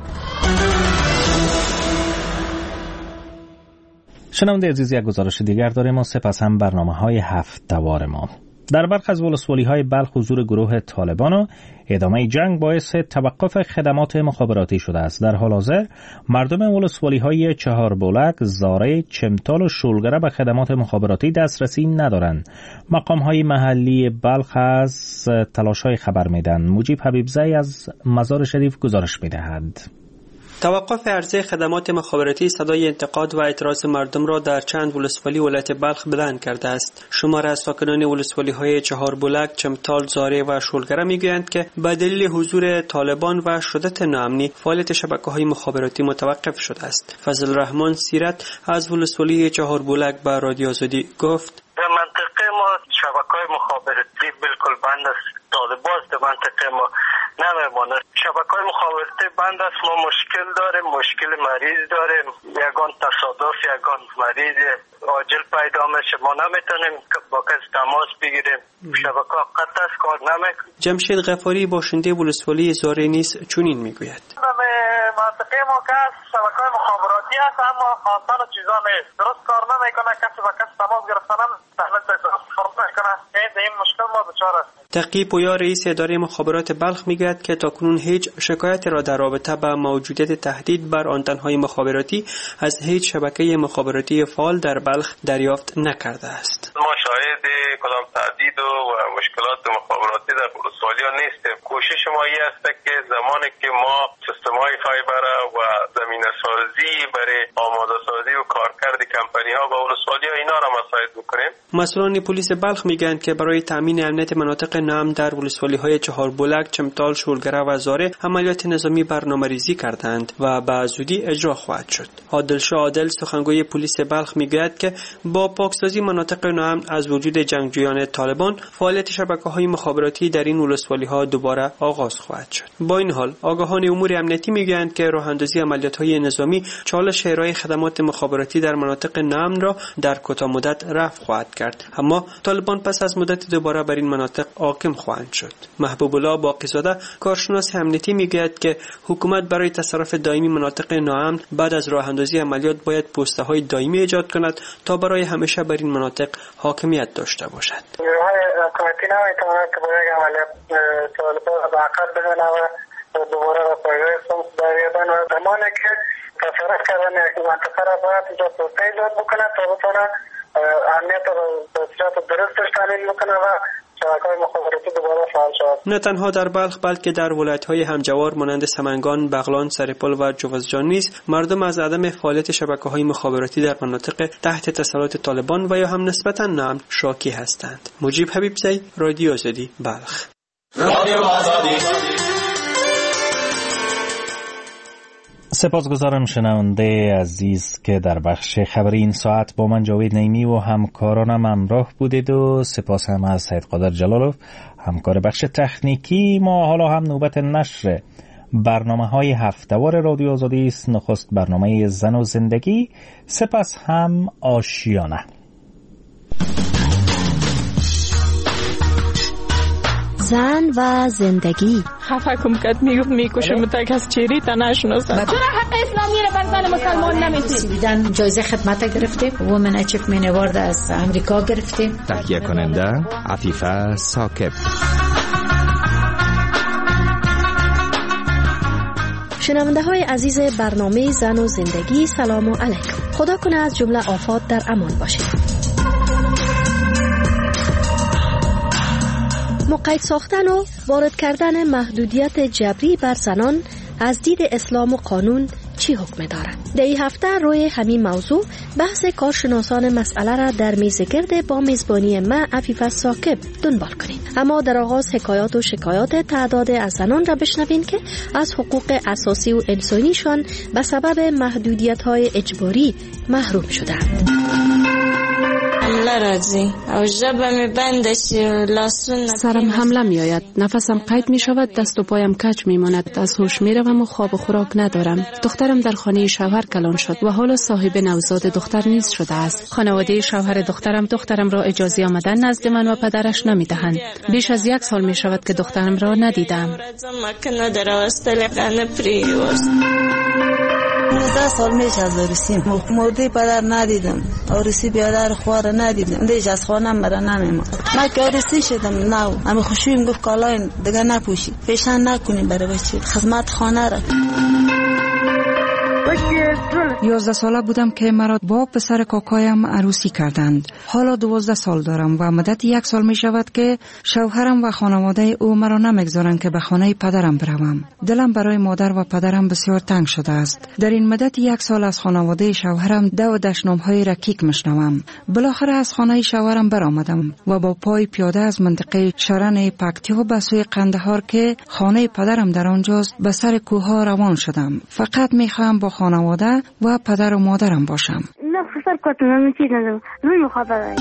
شنونده عزیز، یک گزارش دیگر داریم و سپس هم برنامه‌های هفته‌وار ما. در برخی از ولسوالی‌های بلخ حضور گروه طالبان و ادامه جنگ باعث توقف خدمات مخابراتی شده است. در حال حاضر مردم ولسوالی‌های چهاربولک، زاره، چمتال و شولگره به خدمات مخابراتی دسترسی ندارند. مقام‌های محلی بلخ از تلاش‌های خبر می‌دهند. مجیب حبیبزی از مزار شریف گزارش می‌دهد. توقف عرضه خدمات مخابراتی صدای انتقاد و اعتراض مردم را در چند ولسوالی ولایت بلخ بلند کرده است. شمار از ساکنان ولسوالی‌های چهاربولک، چمتال، زاره و شولگره میگویند که به دلیل حضور طالبان و شدت ناامنی فعالیت شبکه‌های مخابراتی متوقف شده است. فضل الرحمن سیرت از ولسوالی چهاربولک به رادیو آزادی گفت: در منطقه ما شبکه‌های مخابراتی بالکل بند است. طالبان در منطقه ما نمیمونه. شبکه‌های مخابراتی بند است. ما مشکل داریم، مشکل مریض داریم. یگان تصادف، یگان مریض عاجل پیدا میشه، ما نمیتونیم با کسی تماس بگیریم. شبکه قطع است، کار نمیکنه. جمشید غفاری باشنده ولسوالی زاره نیز چنین میگوید: منطقه ما که شبکه‌های مخابراتی است اما خواستن و چیزا نیست. درست کار نمیکنه، کسی با کسی تماس گرفتن نمیکنه. این مشکل ما دچار است. تقی پویا رئیس اداره مخابرات بلخ میگوید که تاکنون هیچ شکایتی را در رابطه با موجودیت تهدید بر آنتن‌های مخابراتی از هیچ شبکه مخابراتی فعال در بلخ دریافت نکرده است. ما شاهد کدام تهدید و مشکلات مخابراتی در ولسوالی‌ها نیستیم. کوشش ما این است که زمانی که ما سیستم‌های فایبر و زمینه سازی برای آماده سازی و کارکرد کمپانی‌ها با ولسوالی‌ها اینا را مساعد بکنیم. مسئولان پلیس بلخ میگن که برای تامین امنیت مناطق نام در ولسوالی‌های چهاربولک، چمتال، شولگره و زاره عملیات نظامی برنامه‌ریزی کردند و به زودی اجرا خواهد شد. عادل شاه عادل سخنگوی پلیس بلخ میگوید که با پاکسازی مناطق نام از وجود جنگجویان طالبان فعالیت شبکه‌های مخابراتی در این ولسوالی‌ها دوباره آغاز خواهد شد. با این حال آگاهان امور امنیتی میگویند که راه‌اندازی عملیات‌های نظامی چالش ارائه خدمات مخابراتی در مناطق نام را در کوتاه مدت رفع خواهد کرد، اما طالبان پس از مدت دوباره بر این مناطق حاکم خواهند شد. محبوب الله باقی‌زاده کارشناس امنیتی میگوید که حکومت برای تصرف دائمی مناطق ناامن بعد از راه‌اندازی عملیات باید پست‌های دائمی ایجاد کند تا برای همیشه بر این مناطق حاکمیت داشته باشد. حکومتی نمیتواند که با یک عملیات طالبان را به عقب بزنه و دوباره زمانی که تصرف کردن یک منطقه را باید اینجا توسعه ایجاد بکنه تا بتونه امنیت را به صورت درستش تامین بکنه و شبکه‌های مخابراتی دوباره فعال شود. نه تنها در بلخ بلکه در ولایت‌های همجوار مانند سمنگان، بغلان، سرپل و جوزجان نیز مردم از عدم فعالیت شبکه‌های مخابراتی در مناطق تحت تسلط طالبان و یا هم نسبتاً ناامن شاکی هستند. مجیب حبیبزی، رادیو آزادی، بلخ. رادیو آزادی. سپاسگزارم شنونده عزیز که در بخش خبری این ساعت با من جاوید نعیمی و همکارانم همراه بودید و سپاس هم از سید قادر جلالوف همکار بخش تکنیکی. ما حالا هم نوبت نشر برنامه های هفته‌وار رادیو آزادی است. نخست برنامه زن و زندگی، سپس هم آشیانه. زن و زندگی. خفه کم کد میگفت میکشم تک از چیری تا نشناسم. چرا حق اسلامی را بر زن مسلمان نمیدید؟ دیدن جایزه خدمت گرفتیم، وومن اچیومنت اوارد از امریکا گرفتیم. تهیه کننده عفیفه ثاقب. شنونده های عزیز برنامه زن و زندگی، سلام علیکم. خدا کنه از جمله آفات در امان باشید. مقید ساختن و وارد کردن محدودیت جبری بر زنان از دید اسلام و قانون چی حکم دارد؟ در این هفته روی همین موضوع بحث کارشناسان مسئله را در میز گرد با میزبانی من عفیفه ثاقب دنبال کنیم. اما در آغاز حکایات و شکایات تعداد از زنان را بشنوین که از حقوق اساسی و انسانیشان به سبب محدودیت‌های اجباری محروم شدند. سرم حمله می آید، نفسم قید می شود، دست و پایم کج می ماند، از هوش می روم و خواب و خوراک ندارم. دخترم در خانه شوهر کلان شد و حالا صاحب نوزاد دختر نیز شده است. خانواده شوهر دخترم دخترم را اجازه آمدن نزد من و پدرش نمی دهند. بیش از یک سال می شود که دخترم را ندیدم. نوزده سال میشه از عروسی مرده پدر ندیدم، عروسی بیادر خوار ندیدم، دیش از خانم برا نمیمون. من که عروسی شدم نو همه خوشویم گفت کالاین دیگه نپوشی، پیشن نکنیم برای بچه خدمت خانه را. یازده ساله بودم که مرا با پسر کاکایم عروسی کردند. حالا دوازده سال دارم و مدت یک سال می شود که شوهرم و خانواده او مرا نمیگذارند که به خانه پدرم بروم. دلم برای مادر و پدرم بسیار تنگ شده است. در این مدت یک سال از خانواده شوهرم دو و دشنام‌های رکیک میشنوم. بالاخره از خانه شوهرم برآمدم و با پای پیاده از منطقه شرن پکتیا به سوی قندهار که خانه پدرم در آنجاست به سر کوه‌ها روان شدم. فقط میخواهم با خانواده و پدر و مادرم باشم. نه خسر کتنم چیز ندارم. روی مخاطره.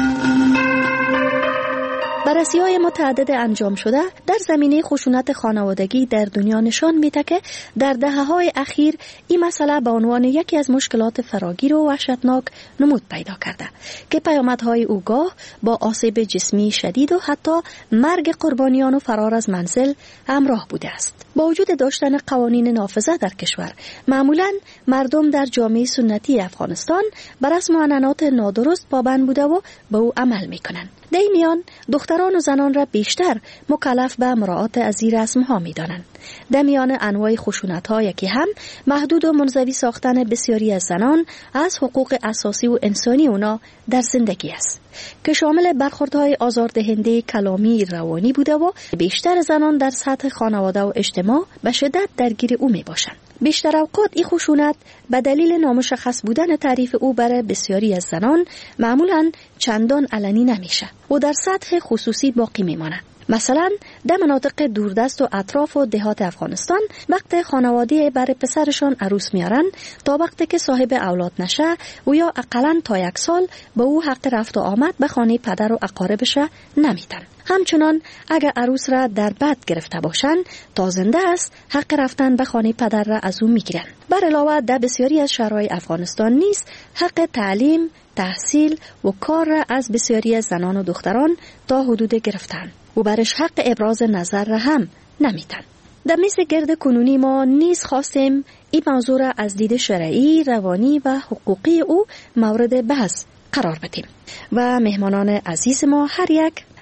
بررسی‌های متعدد انجام شده در زمینه خشونت خانوادگی در دنیا نشان می‌دهد که در دهه‌های اخیر این مسئله به عنوان یکی از مشکلات فراگیر و وحشتناک نمود پیدا کرده که پیامدهای او گاه با آسیب جسمی شدید و حتی مرگ قربانیان و فرار از منزل همراه بوده است. با وجود داشتن قوانین نافذه در کشور، معمولاً مردم در جامعه سنتی افغانستان بر رسم و عنعنات نادرست پابند بوده و به او عمل می‌کنند. در این میان دختران و زنان را بیشتر مکلف به مراعات از این رسم‌ها می‌دانند. در میان انواع خشونت‌ها یکی هم محدود و منزوی ساختن بسیاری از زنان از حقوق اساسی و انسانی اونا در زندگی است که شامل برخوردهای آزاردهنده کلامی روانی بوده و بیشتر زنان در سطح خانواده و اجتماع به شدت درگیر او میباشند. بیشتر اوقات این خشونت به دلیل نامشخص بودن تعریف او برای بسیاری از زنان معمولاً چندان علنی نمیشه و در سطح خصوصی باقی میماند. مثلا در مناطق دوردست و اطراف و دهات افغانستان وقت خانواده برای پسرشان عروس میارن تا وقتی که صاحب اولاد نشه و یا اقلاً تا یک سال به او حق رفت و آمد به خانه پدر و اقاربش نمیدن. همچنان اگر عروس را در بد گرفته باشند تا زنده است حق رفتن به خانه پدر را از او میگیرند. بر علاوه در بسیاری از شهرهای افغانستان نیز حق تعلیم، تحصیل و کار را از بسیاری از زنان و دختران تا حدود گرفتن و برش حق ابراز نظر را هم نمیدن. در میز گرد کنونی ما نیز خواستیم این موضوع را از دید شرعی، روانی و حقوقی او مورد بحث قرار بدیم و مهمانان عزیز ما هر یک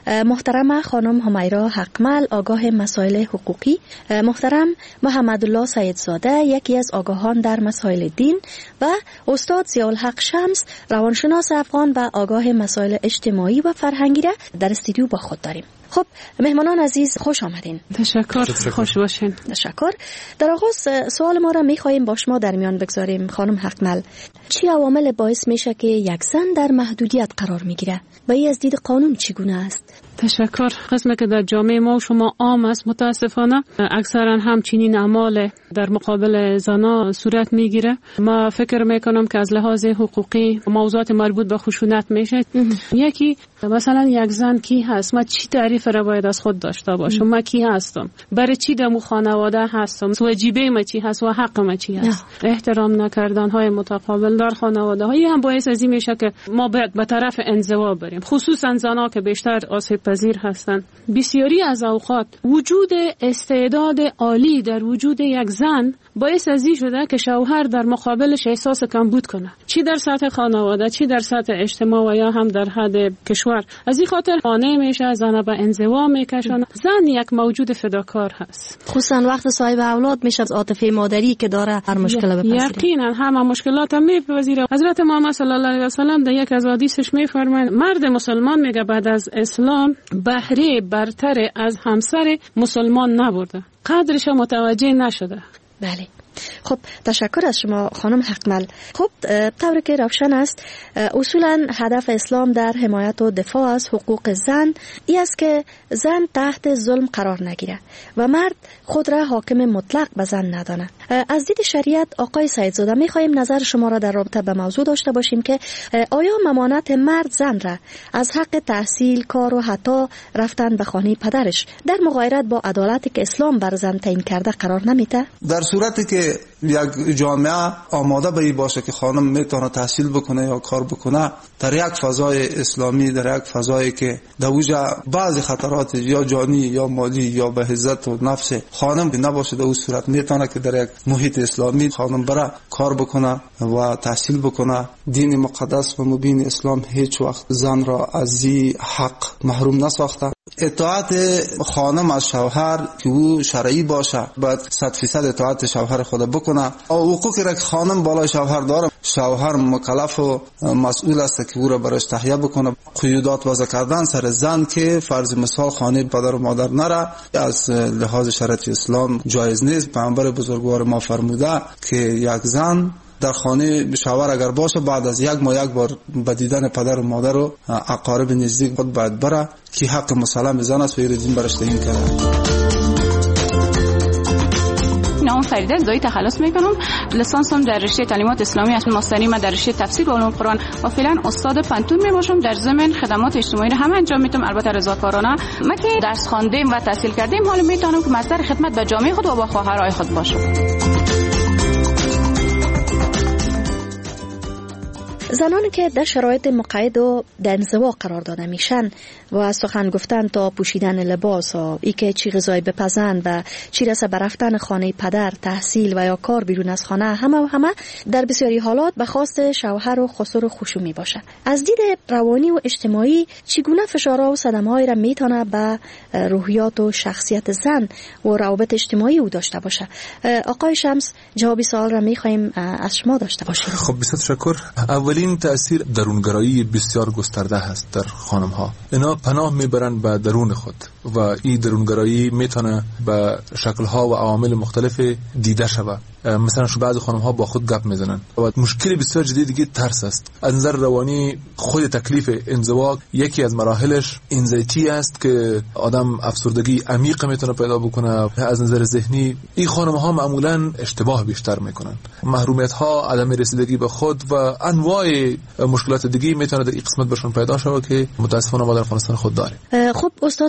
محترم خانم همیرا حقمل آگاه مسائل حقوقی، محترم محمد الله سیدزاده یکی از آگاهان در مسائل دین و استاد ضیاءالحق شمس روانشناس افغان و آگاه مسائل اجتماعی و فرهنگی را در استودیو با خود داریم. خب مهمانان عزیز خوش آمدین. تشکر. خوش باشین. تشکر. در آغاز سوال ما را می‌خواهیم با شما در میان بگذاریم خانم حقمل. چی عوامل باعث میشه که یک زن در محدودیت قرار میگیره و این از دید قانون چگونه است؟ تشکر. قسمی که در جامعه ما و شما عام است متاسفانه اکثرا همچنین اعمال در مقابل زنا صورت میگیره. ما فکر میکنم که از لحاظ حقوقی موضوعات مربوط به خشونت میشه. یکی مثلا یک زن کی هست، ما چی تعریف را باید از خود داشته باشم، ما کی هستم، برای چی در خانواده هستم، واجبه ما چی هست و حق ما چی هست. احترام نکردن های متقابل در خانواده های هم باعث از این میشه که ما باید به طرف انزوا بریم، خصوصا زنها که بیشتر آسیب پذیر هستند. بسیاری از اوقات وجود استعداد عالی در وجود یک زن باعث از این شده که شوهر در مقابلش احساس کمبود کنه، چی در سطح خانواده چی در سطح اجتماع و یا هم در حد کشور. از این خاطر قانع میشه، زن به انزوا میکشونه. زن یک موجود فداکار هست، خصوصا وقت صاحب اولاد میشه، عاطفه مادری که داره هر مشکل بپذیره. یقینا همه مشکلات هم میپذیره. حضرت محمد صلی الله علیه و سلم در یک از حدیثش میفرمایند مرد مسلمان میگه بعد از اسلام بهره برتر از همسر مسلمان نبرده، قدرش متوجه نشده. بله. خب تشکر از شما خانم حقمل. خب طوری که روشن است اصولا هدف اسلام در حمایت و دفاع از حقوق زن ای است که زن تحت ظلم قرار نگیره و مرد خود را حاکم مطلق به زن ندانه. از دید شریعت آقای سیدزاده می‌خواهیم نظر شما را در رابطه به موضوع داشته باشیم که آیا ممانعت مرد زن را از حق تحصیل، کار و حتی رفتن به خانه پدرش در مغایرت با عدالتی که اسلام بر زن تعیین کرده قرار نمیده؟ در صورتی که یک جامعه آماده به این باشه که خانم میتونه تحصیل بکنه یا کار بکنه در یک فضای اسلامی، در یک فضایی که در اوجا بعضی خطرات یا جانی یا مالی یا به عزت و نفس خانم نباشه، در اون صورت میتونه که در یک محیط اسلامی خانم برا کار بکنه و تحصیل بکنه. دین مقدس و مبین اسلام هیچ وقت زن را از این حق محروم نساخته. اطاعت خانم از شوهر که او شرعی باشه باید صد فیصد اطاعت شوهر خود بکنه. حقوقی را که خانم بالای شوهر داره شوهر مکلف و مسئول است که او را برایش تهیه بکنه. قیودات وضع کردن سر زن که فرض مثال خانه پدر و مادر نره از لحاظ شرعی اسلام جایز نیست. پیامبر بزرگوار ما فرموده که یک زن در خانه شوهر اگر باشه بعد از یک ماه یک بار به دیدن پدر و مادر و اقارب نزدیک خود باید بره که حق مسلم زن است و ایرزین برش تعیین کرده. نام فریده زایی تخلص میکنم. لیسانسم در رشته تعلیمات اسلامی است، ماستری ما در رشته تفسیر و علوم قرآن و فعلا استاد پنتون میباشم. در ضمن خدمات اجتماعی را هم انجام میدم، البته رضاکارانه. ما که درس خواندیم و تحصیل کردیم حالا میتونم که مصدر خدمت به جامعه خود و با خواهرای خود باشم. زنانی که در شرایط مقید و در انزوا قرار داده میشن و سخن گفتن تا پوشیدن لباس و ای که چی غذای بپزند و چی رسه به رفتن خانه پدر، تحصیل و یا کار بیرون از خانه، همه و همه در بسیاری حالات به خواست شوهر و خسر و خشومی باشه. از دید روانی و اجتماعی چگونه فشارها و صدمه‌هایی را میتونه به روحیات و شخصیت زن و روابط اجتماعی او داشته باشه؟ آقای شمس جوابی سوال را میخوایم از شما داشته باشیم. خب بسیار تشکر. اولین تأثیر درونگرایی بسیار گسترده هست در خانم ها. اینا پناه میبرن به درون خود و این درونگرایی میتونه به شکل ها و عوامل مختلف دیده شود. مثلا شو بعضی خانم ها با خود گپ میزنن و مشکل بسیار جدی دیگه ترس است. از نظر روانی خود تکلیف انزوا یکی از مراحلش انزایتی است که آدم افسردگی عمیق میتونه پیدا بکنه. از نظر ذهنی این خانم ها معمولا اشتباه بیشتر میکنن، محرومیت ها، عدم رسیدگی به خود و انواع مشکلات دیگه میتونه در این قسمت برشون پیدا شود که متاسفانه ما در افغانستان خود داریم. خب استاد میشه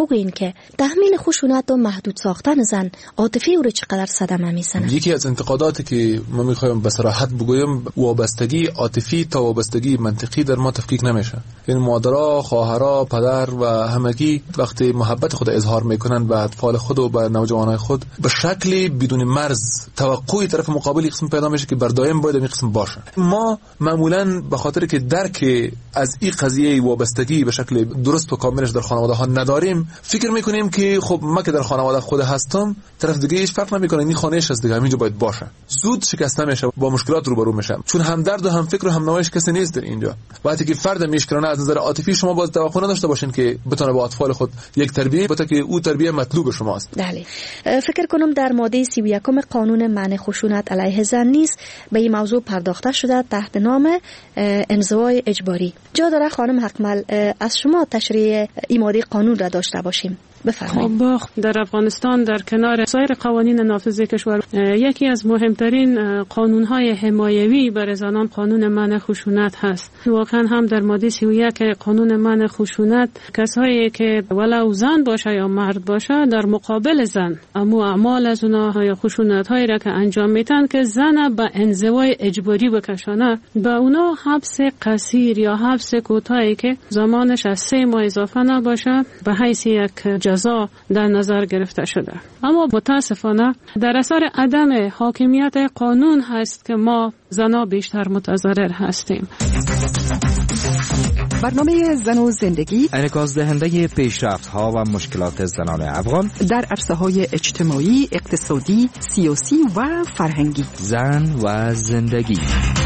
بگوین که تحمیل خشونت و محدود ساختن زن عاطفی او رو چقدر صدمه میزنه؟ یکی از انتقاداتی که من میخوایم به صراحت بگویم، وابستگی عاطفی تا وابستگی منطقی در ما تفکیک نمیشه. این مادرها، خواهرها، پدر و همگی وقتی محبت خود اظهار میکنن به اطفال خود و به نوجوانای خود، به شکلی بدون مرز توقعی طرف مقابل قسم پیدا میشه که بر دائم باید این قسم باشه. ما معمولا به خاطر که درک از این قضیه وابستگی به شکل درست و کاملش در خانواده ها نداریم، فکر میکنیم که خب ما که در خانواده خود هستم، طرف دیگه هیچ فرق نمیکنه، این خانه‌اش از دیگه همینجا باید باشه. زود شکسته میشه، با مشکلات روبرو میشه، چون همدرد و هم فکر و هم نوایش کسی نیست در اینجا. وقتی که فرد میشکرانه از نظر عاطفی، شما باز توقع نداشته باشین که بتونه با اطفال خود یک تربیت بده که او تربیت مطلوب شماست. بله، فکر کنم در ماده سی و یک قانون منع خشونت علیه زن نیز به این موضوع پرداخته شده تحت نام انزوای اجباری. جا داره خانم حقمل از شما تشریح این ماده قانون را داشته باشیم. بفرمایید. خب در افغانستان در کنار سایر قوانین نافذ کشور، یکی از مهمترین قانون‌های حمایوی برای زنان قانون منع خشونت هست. واقعا هم در ماده سی و یک قانون منع خشونت، کسایی که ولو زن باشه یا مرد باشه در مقابل زن اما اعمال از اونها یا خشونت‌هایی را که انجام میدن که زن به انزوای اجباری بکشانه، به اونا حبس قصیر یا حبس کوتاهی که زمانش از سه ماه اضافه نباشه به حیث یک جزا در نظر گرفته شده. اما متاسفانه در اثر عدم حاکمیت قانون هست که ما زنا بیشتر متضرر هستیم. برنامه زن و زندگی انعکاس دهنده پیشرفت‌ها و مشکلات زنان افغان در عرصه‌های اجتماعی، اقتصادی، سیاسی و فرهنگی. زن و زندگی.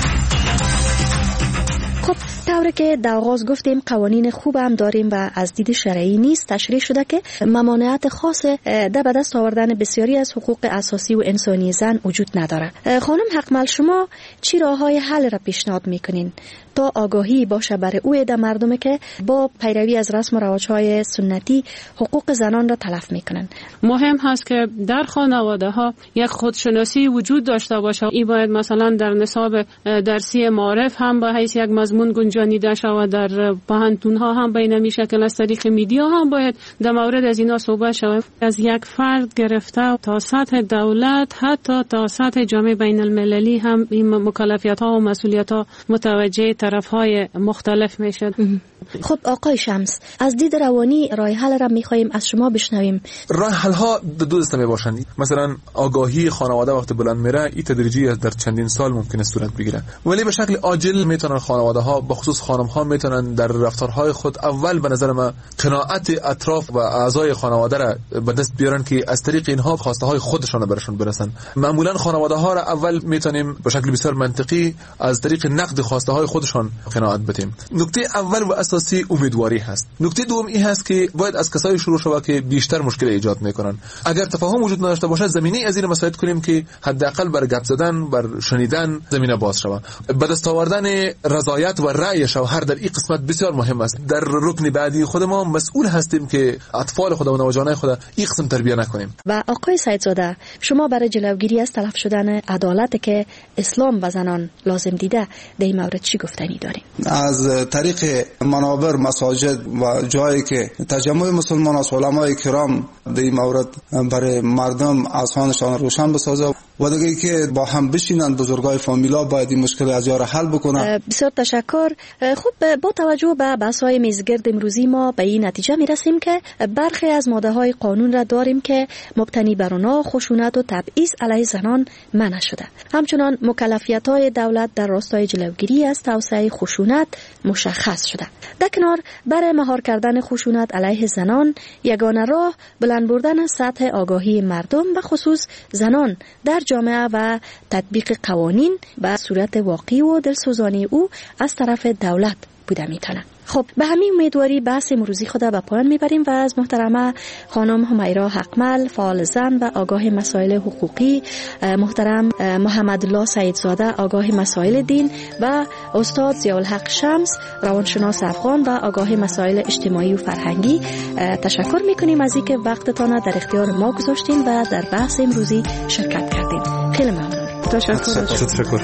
خب طوری که در آغاز گفتیم قوانین خوب هم داریم و از دید شرعی نیست تشریح شده که ممانعت خاص در به دست آوردن بسیاری از حقوق اساسی و انسانی زن وجود نداره. خانم حقمل، شما چی راههای حل را پیشنهاد میکنین تا آگاهی باشه برای او عده مردمی که با پیروی از رسم و رواج‌های سنتی حقوق زنان را تلف میکنن؟ مهم هست که در خانواده ها یک خودشناسی وجود داشته باشه. این باید مثلا در نصاب درسی معارف هم به حیث یک مضمون گنجانیده شود، در پوهنتون ها هم به این شکل از طریق میدیا هم باید در مورد از اینا صحبت شود. از یک فرد گرفته تا سطح دولت حتی تا سطح جامعه بین المللی هم این مکلفیت ها و مسئولیت ها متوجه طرف های مختلف میشد. خب آقای شمس، از دید روانی راه حل را میخوایم از شما بشنویم. راه حل ها دو دسته میباشن. مثلا آگاهی خانواده وقت بلند میره، این تدریجی در چندین سال ممکنه صورت بگیره، ولی به شکل عاجل میتونن خانواده ها به خصوص خانم ها میتونن در رفتارهای خود اول به نظر من قناعت اطراف و اعضای خانواده را به دست بیارن که از طریق اینها خواسته های خودشون برشون برسن. معمولا خانواده ها را اول میتونیم به شکل بسیار منطقی از طریق نقد خواسته های خودشون قناعت بدیم. نکته اول و اساسی امیدواری هست. نکته دوم این هست که باید از کسایی شروع شود که بیشتر مشکل ایجاد میکنن. اگر تفاهم وجود نداشته باشه، زمینه از این مسائل کنیم که حداقل بر گپ زدن، بر شنیدن زمینه باز شود. به دست آوردن رضایت و رأی شوهر در این قسمت بسیار مهم است. در رکن بعدی خود ما مسئول هستیم که اطفال خود و نوجوانان خود این قسم تربیت نکنیم. و آقای سیدزاده، شما برای جلوگیری از تلف شدن عدالت که اسلام و زنان لازم دیده در این مورد چی گفتنی داریم؟ از طریق منابر، مساجد و جایی که تجمع مسلمانان و علمای کرام در این مورد برای مردم اذهانشان روشن بسازه و دیگه که با هم بشینن بزرگای فامیلا باید این مشکل از یار حل بکنن. بسیار تشکر. خب با توجه به بحث‌های میزگرد امروزی ما به این نتیجه میرسیم که برخی از ماده‌های قانون را داریم که مبتنی بر آنها خشونت و تبعیض علیه زنان منع شده. همچنان مکلفیت‌های دولت در راستای جلوگیری از توسعه خشونت مشخص شده. در کنار برای مهار کردن خشونت علیه زنان یگانه راه بلند بردن سطح آگاهی مردم به خصوص زنان در جامعه و تطبیق قوانین به صورت واقعی و دلسوزانی او از طرف دولت بوده میتونه. خب به همین امیدواری بحث امروزی خود به پایان میبریم و از محترمه خانم حمیرا حقمل، فعال زن و آگاه مسائل حقوقی، محترم محمد الله سیدزاده، آگاه مسائل دین و استاد ضیاءالحق شمس، روانشناس افغان و آگاه مسائل اجتماعی و فرهنگی تشکر میکنیم از اینکه وقتتان در اختیار ما گذاشتین و در بحث امروزی شرکت کردین. خیلی ممنون. تشکر. تشکر.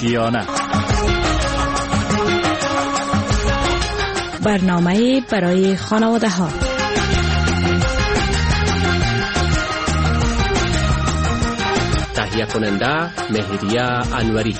آشیانه. برنامه برای خانواده ها. تهیه کننده مهریه انوری.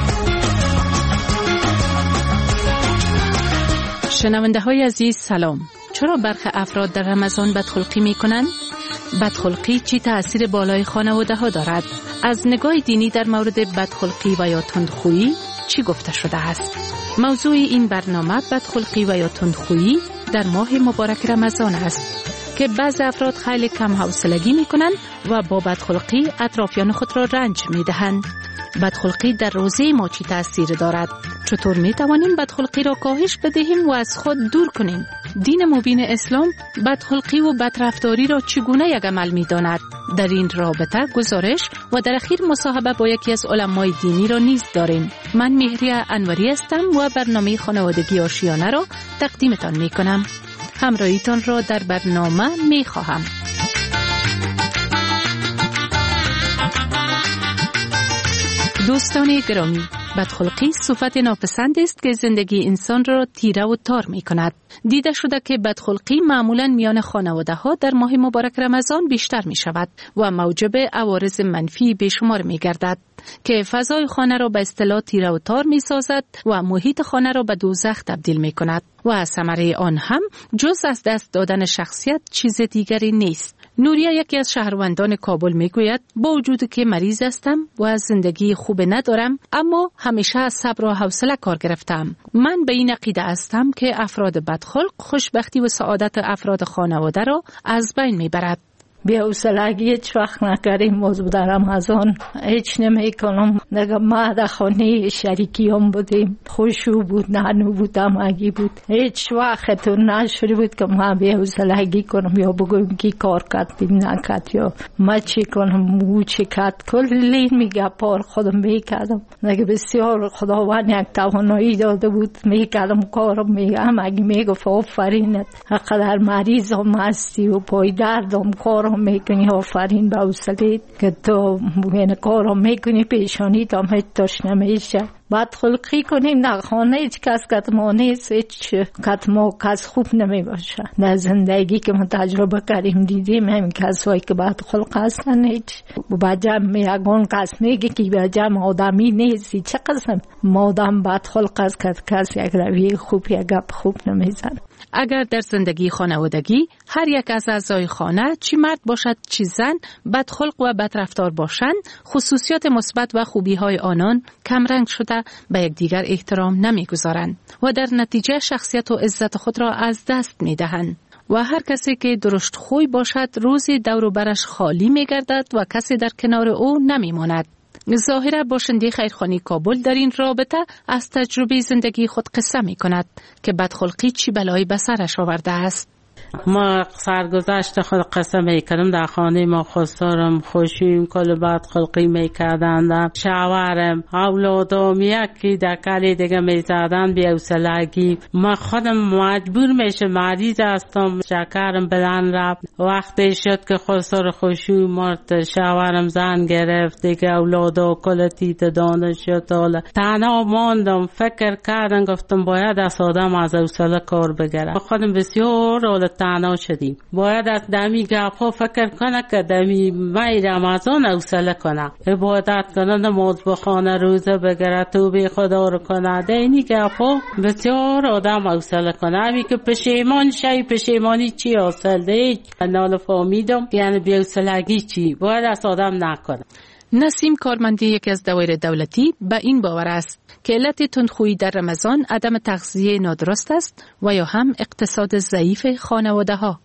شنونده های عزیز سلام. چرا برخی افراد در رمضان بدخلقی می کنند؟ بدخلقی چی تأثیر بالای خانواده ها دارد؟ از نگاه دینی در مورد بدخلقی و یا تندخویی چی گفته شده است؟ موضوع این برنامه بدخلقی و یا تندخویی در ماه مبارک رمضان است که بعض افراد خیلی کم حوصلگی می کنند و با بدخلقی اطرافیان خود را رنج می دهند. بدخلقی در روزه ما چی تأثیر دارد؟ چطور می توانیم بدخلقی را کاهش بدهیم و از خود دور کنیم؟ دین مبین اسلام بدخلقی و بدرفتاری را چگونه یک عمل می داند؟ در این رابطه گزارش و در اخیر مصاحبه با یکی از علمای دینی را نیز داریم. من مهریه انوری هستم و برنامه خانوادگی آشیانه را تقدیمتان می کنم. همراهیتان را در برنامه می خواهم. دوستان گرامی، بدخلقی صفت ناپسند است که زندگی انسان را تیره و تار می کند. دیده شده که بدخلقی معمولاً میان خانواده ها در ماه مبارک رمضان بیشتر می شود و موجب عوارض منفی به شمار می گردد که فضای خانه را به اصطلاح تیره و تار می سازد و محیط خانه را به دوزخ تبدیل می کند و ثمره آن هم جز از دست دادن شخصیت چیز دیگری نیست. نوریا یکی از شهروندان کابل می گوید با وجود که مریض هستم و از زندگی خوب ندارم، اما همیشه از صبر و حوصله کار گرفتم. من به این عقیده هستم که افراد بدخلق خوشبختی و سعادت افراد خانواده را از بین می برد. بیا حوصلگی هیچ وقت نکردیم. موضوع در رمضان هیچ نمی کنم. نگه ما در خانه شریکیام بودیم، خوشو بود، نانو بود، همگی بود. هیچ وقت تو نشده بود که ما بیا حوصلگی کنم یا بگویم کی کار کرد بیم نکرد یا ما چی کنم مو چی کرد. کلی میگه پار خودم میکردم. نگه بسیار خداوند یک توانایی داده بود، میکردم کارم میگه همگی میگفت آفرینت، حقدر مریض هم هستی و پای دردم کارم میکنی، آفرین به حوصله که تو این کارو میکنی، پیشانی تا هم هیچ توش نمیشه. بدخلقی کنیم در خانه هیچ کس کتما نیست، هیچ کتما کس خوب نمیباشه. در زندگی که ما تجربه کردیم دیدیم همین کسایی که بدخلق هستن هیچ با جمع یگان کس میگه که با جمع آدمی نیستی. چه قسم مادم بدخلق است که کس یک رویه خوب یک گپ خوب نمیزن. اگر در زندگی خانوادگی هر یک از اعضای خانه چی مرد باشد چی زن بدخلق و بدرفتار باشند، خصوصیات مثبت و خوبی های آنان کمرنگ شده به یکدیگر احترام نمیگذارند و در نتیجه شخصیت و عزت خود را از دست میدهند و هر کسی که درشت خوی باشد روزی دور و برش خالی میگردد و کسی در کنار او نمیماند. ظاهرا باشنده خیرخانی کابل در این رابطه از تجربه زندگی خود قصه می کند که بدخلقی چی بلایی به سرش آورده است. ما سرگذشت خود قصه میکردم. در خانه ما خسارم خوشیم کل بدخلقی میکردن. شوهرم اولادم یکی در کلی دیگه میزدن بی حوصلگی. ما خودم مجبور میشه، مریض هستم، شکرم بلند رفت. وقتی شد که خسار خوشی مرد، شوهرم زن گرفت دیگه، اولادا کل تیت دانه شد. تنها ماندم، فکر کردم گفتم باید از آدم از حوصله کار بگیرم. خودم بسیار اولاد تنها شدیم. باید از دمی گپ فکر کنه که دمی مای رمضان حوصله کنه، عبادت کنه، نماز بخونه، روزه بگیره، توبه خدا رو کنه. دینی گپ بسیار آدم حوصله کنه. همی که پشیمان شی، پشیمانی چی حاصل ده؟ نال فهمیدم یعنی بی حوصلگی چی باید از آدم نکنه. نسیم کارمندی یکی از دوایر دولتی به این باور است که علت تندخویی در رمضان عدم تغذیه نادرست است و یا هم اقتصاد ضعیف خانواده ها.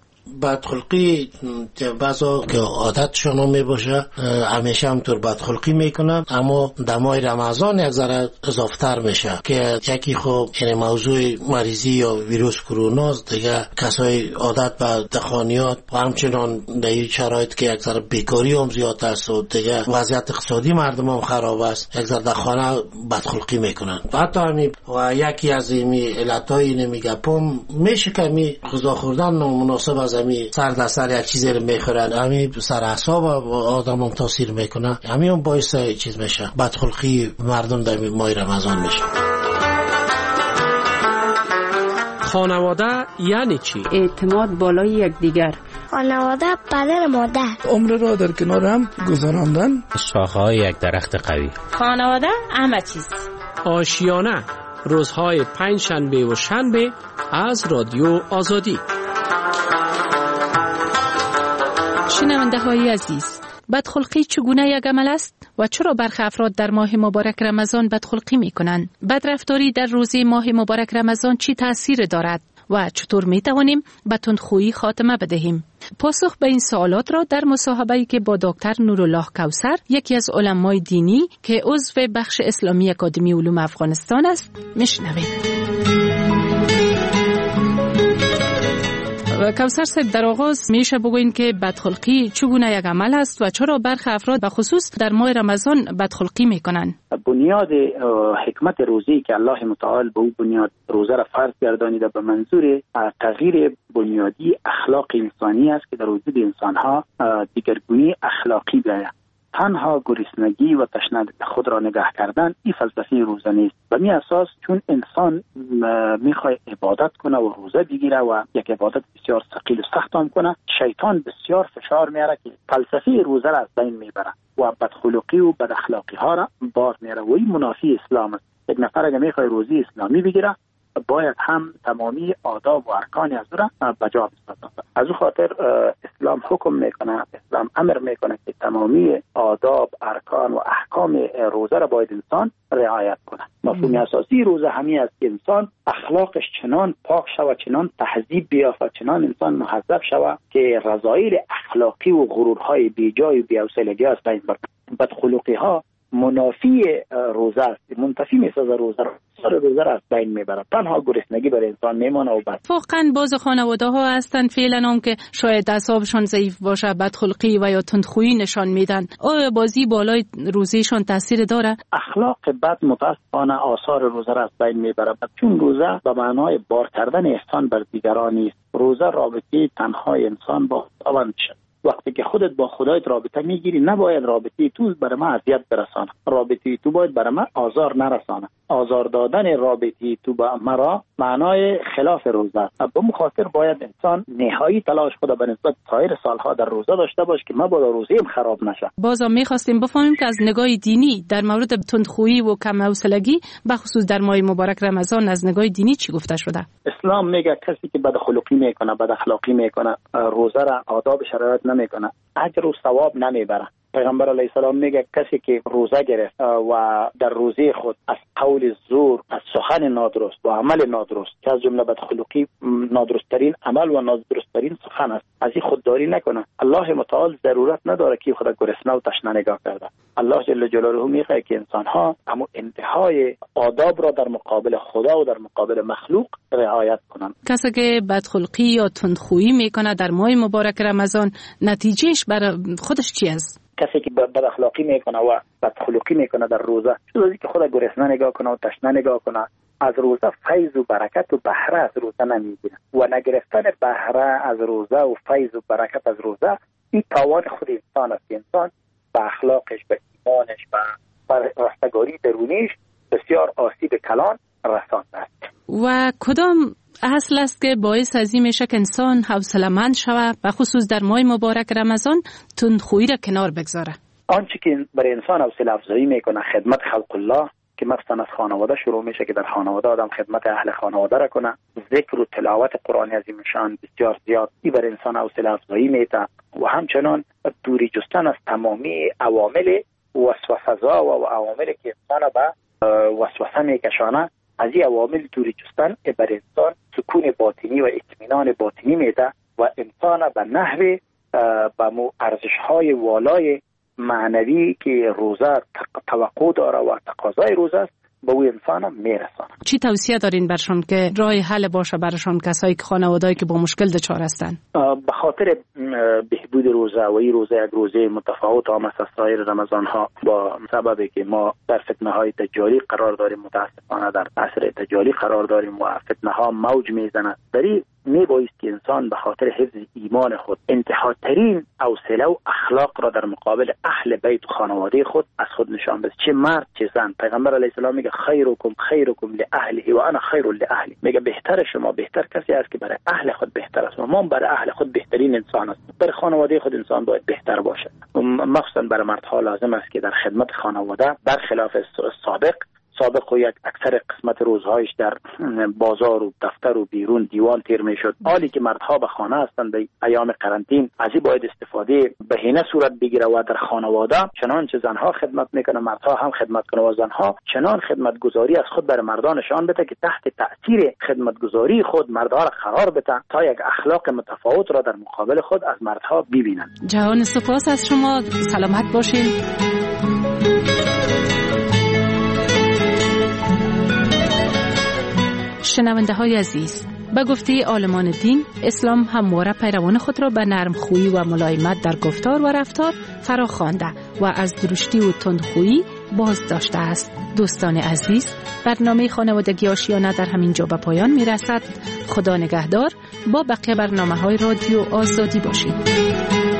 بدخلقی بعضا که عادتشون می باشه همیشه همطور بدخلقی میکنن، اما دمای رمضان یک ذره اضافتر میشه که یکی خوب یعنی موضوع مریضی یا ویروس کرونا دیگه کسای عادت به دخانیات و همچنان در این شرایط که یک ذره بیکاری هم زیاد است و دیگه وضعیت اقتصادی مردم هم خراب است، یک ذره در خانه بدخلقی میکنن. حتی همین و یکی از این علتای نمیگه پم میشه که می غذا خوردن نامناسب از امی سر در سر یک چیزی رو میخورن، امی سر اعصاب آدم هم تاثیر میکنه، امی هم باعث چیز میشه بدخلقی مردم در ماه رمضان میشه. خانواده یعنی چی؟ اعتماد بالای یکدیگر. خانواده پدر مادر. عمر را در کنار هم گذراندن. شاخه‌های یک درخت قوی. خانواده همه چیز. آشیانه روزهای پنج شنبه و شنبه از رادیو آزادی. شنونده های عزیز، بدخلقی چگونه یک عمل است و چرا برخی افراد در ماه مبارک رمضان بدخلقی می کنند؟ بدرفتاری در روزه ماه مبارک رمضان چی تأثیر دارد و چطور می توانیم به تندخویی خاتمه بدهیم؟ پاسخ به این سوالات را در مصاحبه‌ای که با دکتر نورالله کوثر، یکی از علمای دینی که عضو بخش اسلامی اکادمی علوم افغانستان است، میشنوید. کوثر صاحب، در آغاز میشه بگوین که بدخلقی چگونه یک عمل است و چرا برخی افراد به خصوص در ماه رمضان بدخلقی میکنن؟ بنیاد حکمت روزی که الله متعال به او بنیاد روزه را فرض گردانیده به منظور تغییر بنیادی اخلاق انسانی است که در وجود انسانها دیگرگونی اخلاقی بیاید. تنها گرسنگی و تشنگی خود را نگاه کردن این فلسفه روزه نیست. به می اساس چون انسان میخواد عبادت کنه و روزه بگیره و یک عبادت بسیار ثقیل و سخت هم کنه، شیطان بسیار فشار میاره که فلسفه روزه را از بین میبره و بدخلقی و بد اخلاقی ها را بار میاره و این منافی اسلام است. یک نفر اگه میخواد روزی اسلامی بگیره باید هم تمامی آداب و ارکان از را بجا بسازد. از او خاطر اسلام حکم میکنه، اسلام امر میکنه که تمامی آداب، ارکان و احکام روزه را باید انسان رعایت کنه. مفهوم اساسی روزه همین است که انسان اخلاقش چنان پاک شود، چنان تهذیب بیافت، چنان انسان مهذب شود که رذایل اخلاقی و غرورهای بیجای و بی‌حوصلگی از بین بره. بدخلقی ها منافی روزه است، منتفی میسازه روزه را، سر روزه را از بین میبره. تنها گرسنگی برای انسان میمانه و بس. واقعا بعض خانواده ها هستن فعلا هم که شاید اعصابشون ضعیف باشه، بدخلقی و یا تندخویی نشان میدن. آیا بازی بالای روزهشون تاثیر داره؟ اخلاق بد متاسفانه آثار روزه را از بین میبره، چون روزه به معنای بار کردن احسان بر دیگران نیست. روزه رابطه تنهای انسان با خداوند شد. وقتی که خودت با خدایت رابطه میگیری، نباید رابطه تو برای من اذیت برسانه، رابطه تو باید برای من آزار نرسانه. آزار دادن رابطه تو با مرا معنای خلاف روزه است. به مخاطر باید انسان نهایی تلاش خود به نسبت سایر سالها در روزه داشته باش که مبادا روزیم خراب نشه. بازم میخواستیم بفهمیم که از نگاه دینی در مورد تندخویی و کم حوصلگی به خصوص در ماه مبارک رمضان از نگاه دینی چی گفته شده؟ اسلام میگه کسی که بد خلقی میکنه، بد اخلاقی میکنه، روزه را آداب شرایط نمیکنه، اجر و ثواب نمیبره. پیغمبر علیه السلام میگه کسی که روزه گرفت و در روزه خود از قول زور، از سخن نادرست و عمل نادرست که از جمله بدخلقی نادرستترین عمل و نادرستترین سخن است، از این خودداری نکنه. الله متعال ضرورت نداره که خود گرسنه و تشنه نگاه کرده. الله جل جلاله میگه که انسان ها اما انتهای آداب را در مقابل خدا و در مقابل مخلوق رعایت کنند. کسی که بدخلقی یا تندخویی میکنه در ماه مبارک رمضان، نتیجهش برای خودش چی است؟ کسی که بد اخلاقی میکنه و بدخلقی میکنه در روزه، چون که خود گرسنه نگاه کنه و تشنه نگاه کنه، از روزه فیض و برکت و بهره از روزه نمیگیره و نگرفتن بهره از روزه و فیض و برکت از روزه این تاوان خود انسان است. انسان به اخلاقش، به ایمانش، به رستگاری درونیش بسیار آسیب کلان رسانده است. و کدام اصل است که باعث از این میشه که انسان حوصله‌مند شود و خصوص در ماه مبارک رمضان تندخویی را کنار بگذاره؟ آنچه که برای انسان حوصله افزایی میکنه خدمت خلق الله، که مثلا از خانواده شروع میشه که در خانواده آدم خدمت اهل خانواده را کنه، ذکر و تلاوت قرآن عظیم شان بسیار زیاد، این برای انسان حوصله افزایی میده و همچنان دوری جستن از تمامی عوامل وسوسه‌زا و عواملی که انسان به وسوسه میکشانه، از این عوامل دوری جستن برای انسان سکون باطنی و اطمینان باطنی میده و انسان به نحو به مو ارزش‌های والای معنوی که روزه توقع داره و تقاضای روزه است به او انسان میرسانه. چی توصیه دارین برشون که راه حل باشه برشون، کسایی که خانواده‌ای که با مشکل دچار هستن؟ به خاطر بهبود روزه و این روزه یک روزه متفاوت هم است از سایر رمضان ها، با سببی که ما در فتنه های دجالی قرار داریم، متاسفانه در عصر دجالی قرار داریم و فتنه ها موج میزنه. در این میبایست که انسان به خاطر حفظ ایمان خود انتهاترین حوصله و اخلاق را در مقابل اهل بیت و خانواده خود از خود نشان بده، چه مرد چه زن. پیغمبر علیه السلام میگه خیرکم خیرکم لاهله و انا خیر لاهلی، میگه بهتر شما بهتر کسی است که برای اهل خود بهتر است و ما برای اهل خود بهترین انسان است. برای خانواده خود انسان باید بهتر باشد، مخصوصا برای مردها لازم است که در خدمت خانواده برخلاف سابق سابق و یک اکثر قسمت روزهایش در بازار و دفتر و بیرون دیوان تیر میشد. حالی که مردها به خانه هستند به ایام قرنطین، از این باید استفاده بهینه صورت بگیره و در خانواده چنانچه زنها خدمت میکنه مردها هم خدمت کنه و زنها چنان خدمتگزاری از خود برای مردان نشان بده که تحت تأثیر خدمتگزاری خود مردها را قرار بده تا یک اخلاق متفاوت را در مقابل خود از مردها ببینند. جهان سپاس از شما، سلامت باشین. شنونده های عزیز، به گفته عالمان دین، اسلام همواره پیروان خود را به نرمخویی و ملایمت در گفتار و رفتار فرا خوانده و از درشتی و تندخویی باز داشته است. دوستان عزیز، برنامه خانوادگی آشیانه در همین جا به پایان می رسد. خدا نگهدار. با بقیه برنامه های رادیو آزادی باشید.